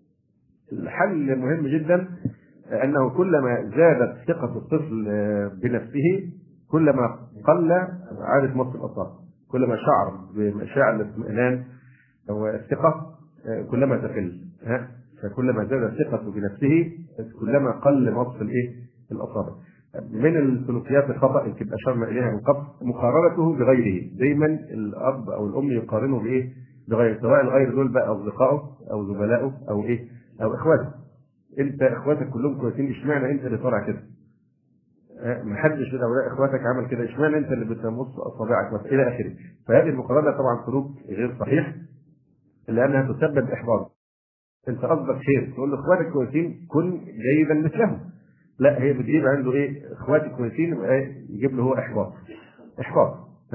الحل مهم جدا، انه كلما زادت ثقه الطفل بنفسه كلما قل عاده مص الاطراف. كلما شعر بمشاعر الاطمئنان والثقه كلما تقل. ها فكلما زادت ثقته بنفسه كلما قل مص الايه الاصابع. من السلوكيات الخطا اللي كنا اشرنا اليها من قبل مقارنته بغيره. دايما الاب او الام يقارنوا بايه؟ بغيره، سواء الغير دول بقى اصدقائه او زملائه او ايه او اخواته. انت اخواتك كلهم كويسين، اشمعنى انت اللي طالع كده؟ ما حدش من اولاد اخواتك عمل كده، اشمعنى انت اللي بتمص اصابعك مثلا الى اخره. فهذه المقارنه طبعا سلوك غير صحيح لانها تسبب احباط. انت قصدك خير، تقول له اخواتك كويسين كن جيدا مثلهم. لا، هي بتجيب عنده ايه؟ اخواتي كويسين يبقى يجيب له هو احباط. احباط.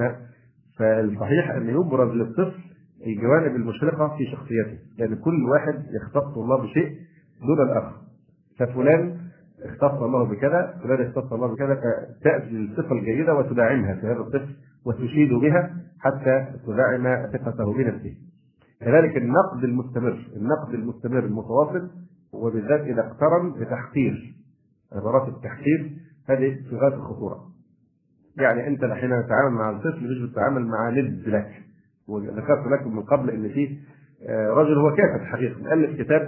فالصحيح ان يبرز للطفل الجوانب المشرقه في شخصيته، لان كل واحد يختص الله بشيء دون الاخر. ففلان اختص الله بكذا، فلان اختص الله بكذا، فتأتي الصفه الجيده وتدعمها في هذا الطفل وتشيد بها حتى تدعم ثقته بنفسه. كذلك النقد المستمر، النقد المستمر المتواصل، وبالذات اذا اقترن بتحقير. عبارات التحقير هذه في غايه الخطوره. يعني انت حين تتعامل مع الطفل مش بتتعامل مع ند لك. وذكرت لكم من قبل ان فيه رجل هو كاتب حقيقه مؤلف كتاب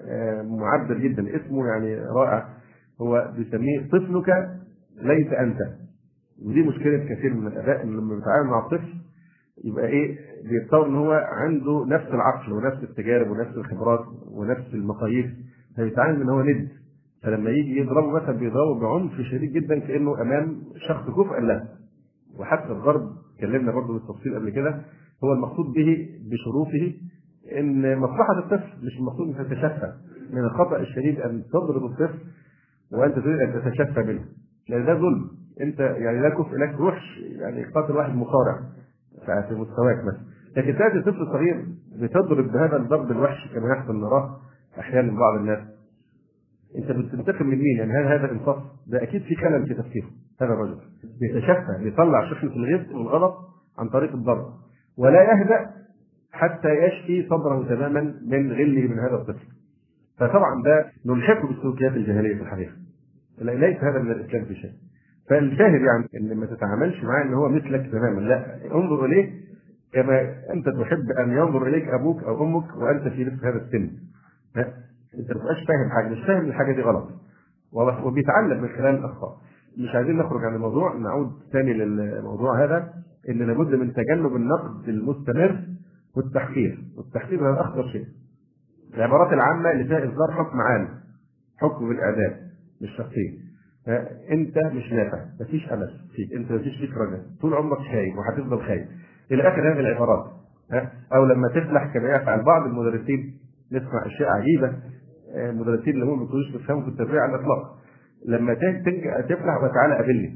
معبر جدا اسمه يعني رائع، هو بيسميه طفلك ليس انت. ودي مشكله كثير من الاباء لما بيتعامل مع الطفل يبقى ايه؟ بيتصور ان هو عنده نفس العقل ونفس التجارب ونفس الخبرات ونفس المقاييس، فبيتعامل ان هو ند. فلما يجي يضربه مثلا بيضربه بعنف شديد جدا كانه امام شخص كفء له. وحتى الضرب اتكلمنا برضه بالتفصيل قبل كده، هو المقصود به بشروطه ان مصلحه الطفل، مش المقصود ان تتشفى. من الخطا الشديد ان تضرب الطفل وانت تريد ان تتشفى منه، لان ده ظلم. انت يعني لا كفء لك، روح يعني قاتل واحد مصارع في مستواك مثلا. لكن تاتي طفل صغير بتضرب بهذا الضرب الوحش كما يحصل نراه احيانا بعض الناس. انت بتنتقم من مين؟ يعني هل هذا انصاف؟ ده اكيد في خلل في تفكيره. هذا الرجل بيتشفى، بيطلع شحنه الغث والغضب عن طريق الضرب، ولا يهدأ حتى يشفي صدره تماما من غله من هذا الطفل. فطبعا ده نلحقه بالسلوكيات الجاهليه في الحقيقه. ليس هذا من الاسلام في شيء. فالشاهد يعني ان ما تتعاملش معاه ان هو مثلك تماما، لا، انظر اليه كما انت تحب ان ينظر اليك ابوك او امك وانت في نفس هذا السن. انت ما تبقاش فاهم حاجه، مش فاهم الحاجه دي غلط، واضح، وبيتعلم من خلال الاخطاء. مش عايزين نخرج عن الموضوع، نعود ثاني للموضوع هذا، ان لابد من تجنب النقد المستمر والتحقير. والتحقير هذا اخطر شيء. العبارات العامه اللي فيها اصدار حكم عام، حكم بالاعدام مش تقصير. انت مش نافع، مفيش امل فيك، انت مفيش فيك رجاء، طول عمرك خايب وهتفضل خايب الى اخر هذه العبارات. او لما تفلح كما يفعل بعض المدرسين، نسمع اشياء عجيبه، المدرسين اللي هم ما بيكونوش بيفهموا في التربيه على الاطلاق، لما تفلح وتعالى قابلني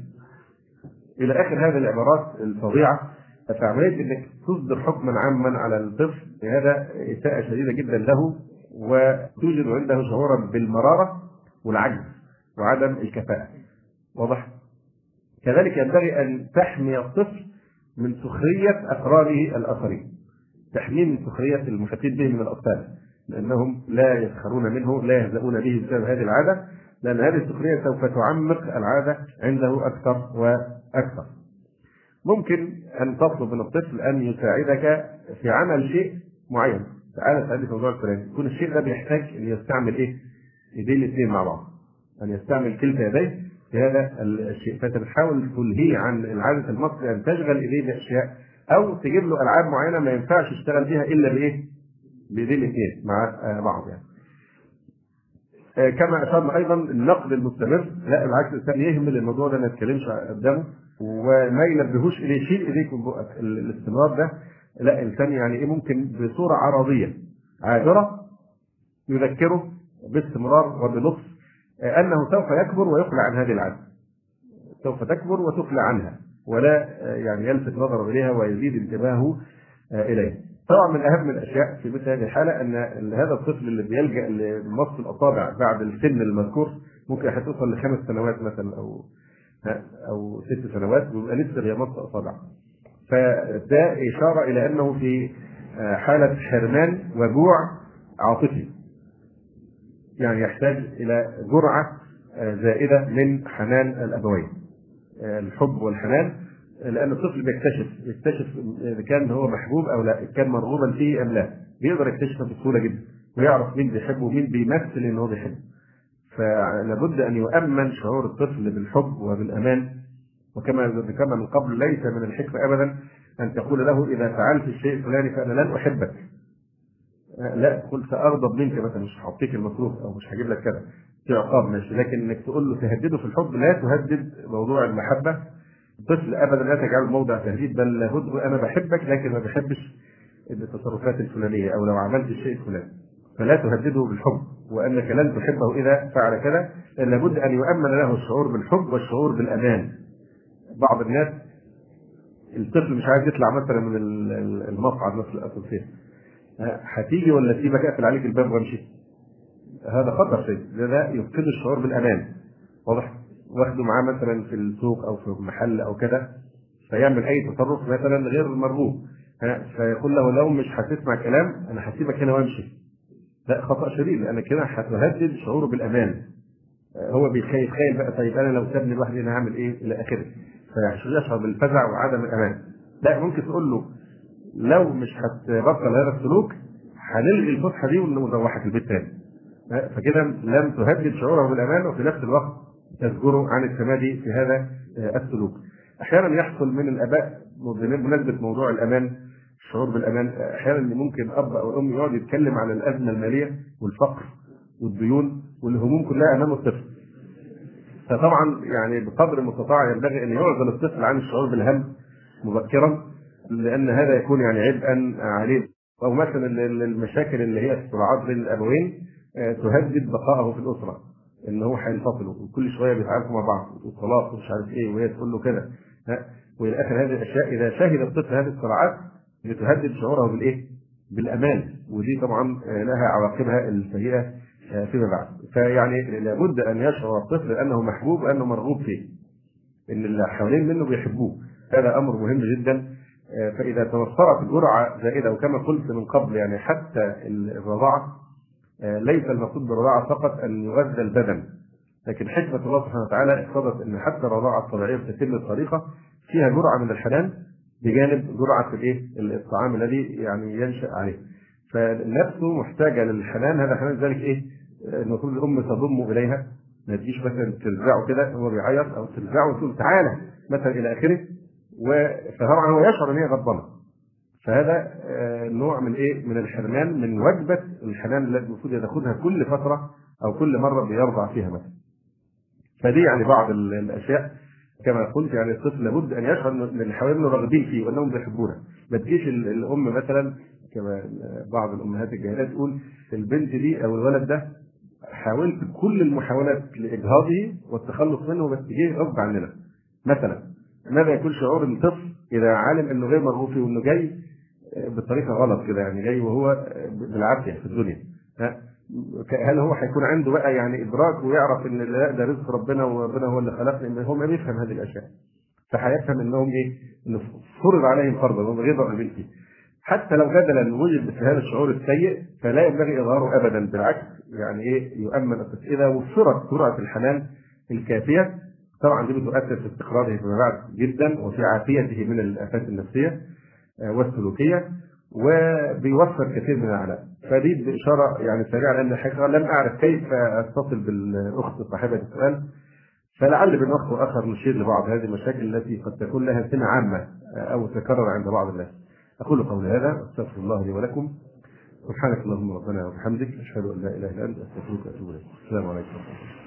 الى اخر هذه العبارات الفظيعه. فعمليه انك تصدر حكما عاما على الطفل هذا اساءه شديده جدا له، وتوجد عنده شعورا بالمراره والعجز وعدم الكفاءه. واضح؟ كذلك ينبغي ان تحمي الطفل من سخرية أقرانه الآخرين، تحميه من سخرية المحيطين به من الأطفال، لأنهم لا يسخرون منه، لا يهزؤون به بسبب هذه العادة، لأن هذه السخرية سوف تعمق العادة عنده أكثر وأكثر. ممكن أن تطلب من الطفل أن يساعدك في عمل شيء معين، تعالى ساعدني في موضوع الفلاني، يكون الشيء ده بيحتاج أن يستعمل إيه؟ يديه الاثنين مع بعض، أن يستعمل كلتا يديه في هذا الشيء، فأنت بتحاول تلهيه عن العادة المصري أن تشغل إيديه بأشياء، أو تجيب له ألعاب معينة ما ينفعش يشتغل بيها إلا بإيه؟ بإيديه الاثنين مع بعض يعني. كما اشرنا ايضا النقد المستمر، لا بالعكس الانسان يهمل الموضوع ده ما يتكلمش قدامه وما ينبهوش اليه، شيل ايديك من بقك. الاستمرار ده لا، الانسان يعني ايه ممكن بصوره عرضيه عابره يذكره باستمرار وبلطف انه سوف يكبر ويقلع عن هذه العاده، سوف تكبر وتقلع عنها، ولا يعني يلفت نظره اليها ويزيد انتباهه اليها. طبعا من اهم الاشياء في مثل هذه الحاله ان هذا الطفل اللي بيلجا لمص الاصابع بعد السن المذكور، ممكن هتوصل لخمس سنوات مثلا او او ست سنوات ويبقى لسه بيمص اصابع، فده اشاره الى انه في حاله حرمان وجوع عاطفي، يعني يحتاج الى جرعه زائده من حنان الابوين، الحب والحنان، لأن الطفل بيكتشف يكتشف إذا كان هو محبوب أو لا، إذا كان مرغوبا فيه أم لا، بيقدر يكتشفها بسهولة جدا ويعرف مين بيحبه ومين بيمثل إن هو بيحبه. فلابد أن يؤمن شعور الطفل بالحب وبالأمان، وكما ذكرنا من قبل ليس من الحكمة أبدا أن تقول له إذا فعلت الشيء الفلاني فأنا لن أحبك، لا تقول سأغضب منك مثلا، مش هعطيك المصروف أو مش هجيب لك كذا، في عقاب ماشي، لكن إنك تقول له تهدده في الحب لا تهدد موضوع المحبة. الطفل ابدا لا تجعله موضع تهديد، بل لابد انا بحبك لكن ما بحبش التصرفات الفلانيه، او لو عملت الشيء الفلاني فلا تهدده بالحب، وانك لن تحبه اذا فعل كذا، لابد ان يؤمن له الشعور بالحب والشعور بالامان. بعض الناس الطفل مش عايز يطلع مثلا من المصعد مثل الاسانسير، هتيجي ولا سيبك اقفل عليك الباب وامشي، هذا خطر شيء، ده يفقد الشعور بالامان. واضح؟ واخده معاه مثلا في السوق او في محل او كده، فيعمل اي تصرف مثلا غير مرغوب، فيقول له لو مش هتسمع كلام انا هسيبك هنا وامشي، لا خطا شديد، لان كده هتهدد شعوره بالامان. هو بيتخيل بقى طيب انا لو سابني لوحدي انا هعمل ايه الى اخره، فيشعر بالفزع وعدم الامان. لا ممكن تقول له لو مش هتبطل هذا السلوك هنلغي الفسحه دي ونروحك البيت تاني، فكده لم تهدد شعوره بالامان وفي نفس الوقت تزجره عن التمادي في هذا السلوك. احيانا يحصل من الاباء بمناسبه موضوع الامان، الشعور بالامان، احيانا ممكن اب او ام يقعد يتكلم عن الازمه الماليه والفقر والديون والهموم كلها امام الطفل، فطبعا يعني بقدر المستطاع ينبغي ان يعزل الطفل عن الشعور بالهم مبكرا، لان هذا يكون يعني عبئا عليه، او مثلا المشاكل اللي هي الصراعات بين الابوين تهدد بقائه في الاسره، ان هو هينفصلوا وكل شويه بيتعاركوا مع بعض والطلاق ومش عارف ايه، وهي تقول له كده، والى اخر هذه الاشياء. اذا شهد الطفل هذه الصراعات بتهدد شعوره بالايه؟ بالامان، ودي طبعا لها عواقبها السيئه فيما بعد. فيعني لابد ان يشعر الطفل انه محبوب وانه مرغوب فيه، ان اللي حوالين منه بيحبوه، هذا امر مهم جدا. فاذا توفرت جرعه زائده، وكما قلت من قبل يعني حتى الرضاعه ليس المقصود بالرضاعه فقط ان يغذى البدن، لكن حكمه الله سبحانه وتعالى اقتضت ان حتى الرضاعه الطبيعيه بتتم بطريقه فيها جرعه من الحنان بجانب جرعه الايه؟ الطعام الذي يعني ينشا عليه. فالنفس محتاجه للحنان، هذا حنان ذلك ايه؟ المفروض الام تضمه اليها، ما تجيش مثلا ترزعه كده هو بيعيط او ترزعه وتقول تعالى مثلا الى اخره، فطبعا هو يشعر ان هي غضبانه. فهذا نوع من ايه؟ من الحرمان من وجبه الحنان التي المفروض ياخذها كل فتره او كل مره بيرضع فيها مثلا. فدي يعني بعض الاشياء كما قلت، يعني الطفل لابد ان يشعر ان اللي حواليه راغبين فيه وانهم بيحبونه. ما تجيش الام مثلا كما بعض الامهات الجاهلات تقول البنت دي او الولد ده حاولت كل المحاولات لاجهاضه والتخلص منه بس جه غصب عننا مثلا. ماذا يكون شعور الطفل اذا علم انه غير مرغوب فيه وانه جاي بطريقه غلط كده، يعني جاي وهو بالعافيه في الدنيا؟ هل هو هيكون عنده بقى يعني ادراك ويعرف ان لا ده رزق ربنا وربنا هو اللي خلقني؟ هو ما بيفهم هذه الاشياء. فهيفهم انهم ايه؟ انه فرض عليهم فرضا وهم غير راغبين فيه. حتى لو جدلا وجد مثل هذا الشعور السيء فلا ينبغي اظهاره ابدا، بالعكس يعني ايه؟ يؤمن اذا وفرت سرعه الحنان الكافيه، طبعا دي بتؤثر في استقراره فيما بعد جدا وفي عافيته من الافات النفسيه والسلوكيه، وبيوفر كثير من العناء. فدي باشاره يعني سريعه، لان حقيقه لم اعرف كيف اتصل بالاخت صاحبه السؤال، فلعل من وقت واخر نشير لبعض هذه المشاكل التي قد تكون لها سمه عامه او تكرر عند بعض الناس. اقول قولي هذا واستغفر الله لي ولكم. سبحانك اللهم ربنا وبحمدك، اشهد ان لا اله الا انت، استغفرك واتوب اليك. السلام عليكم.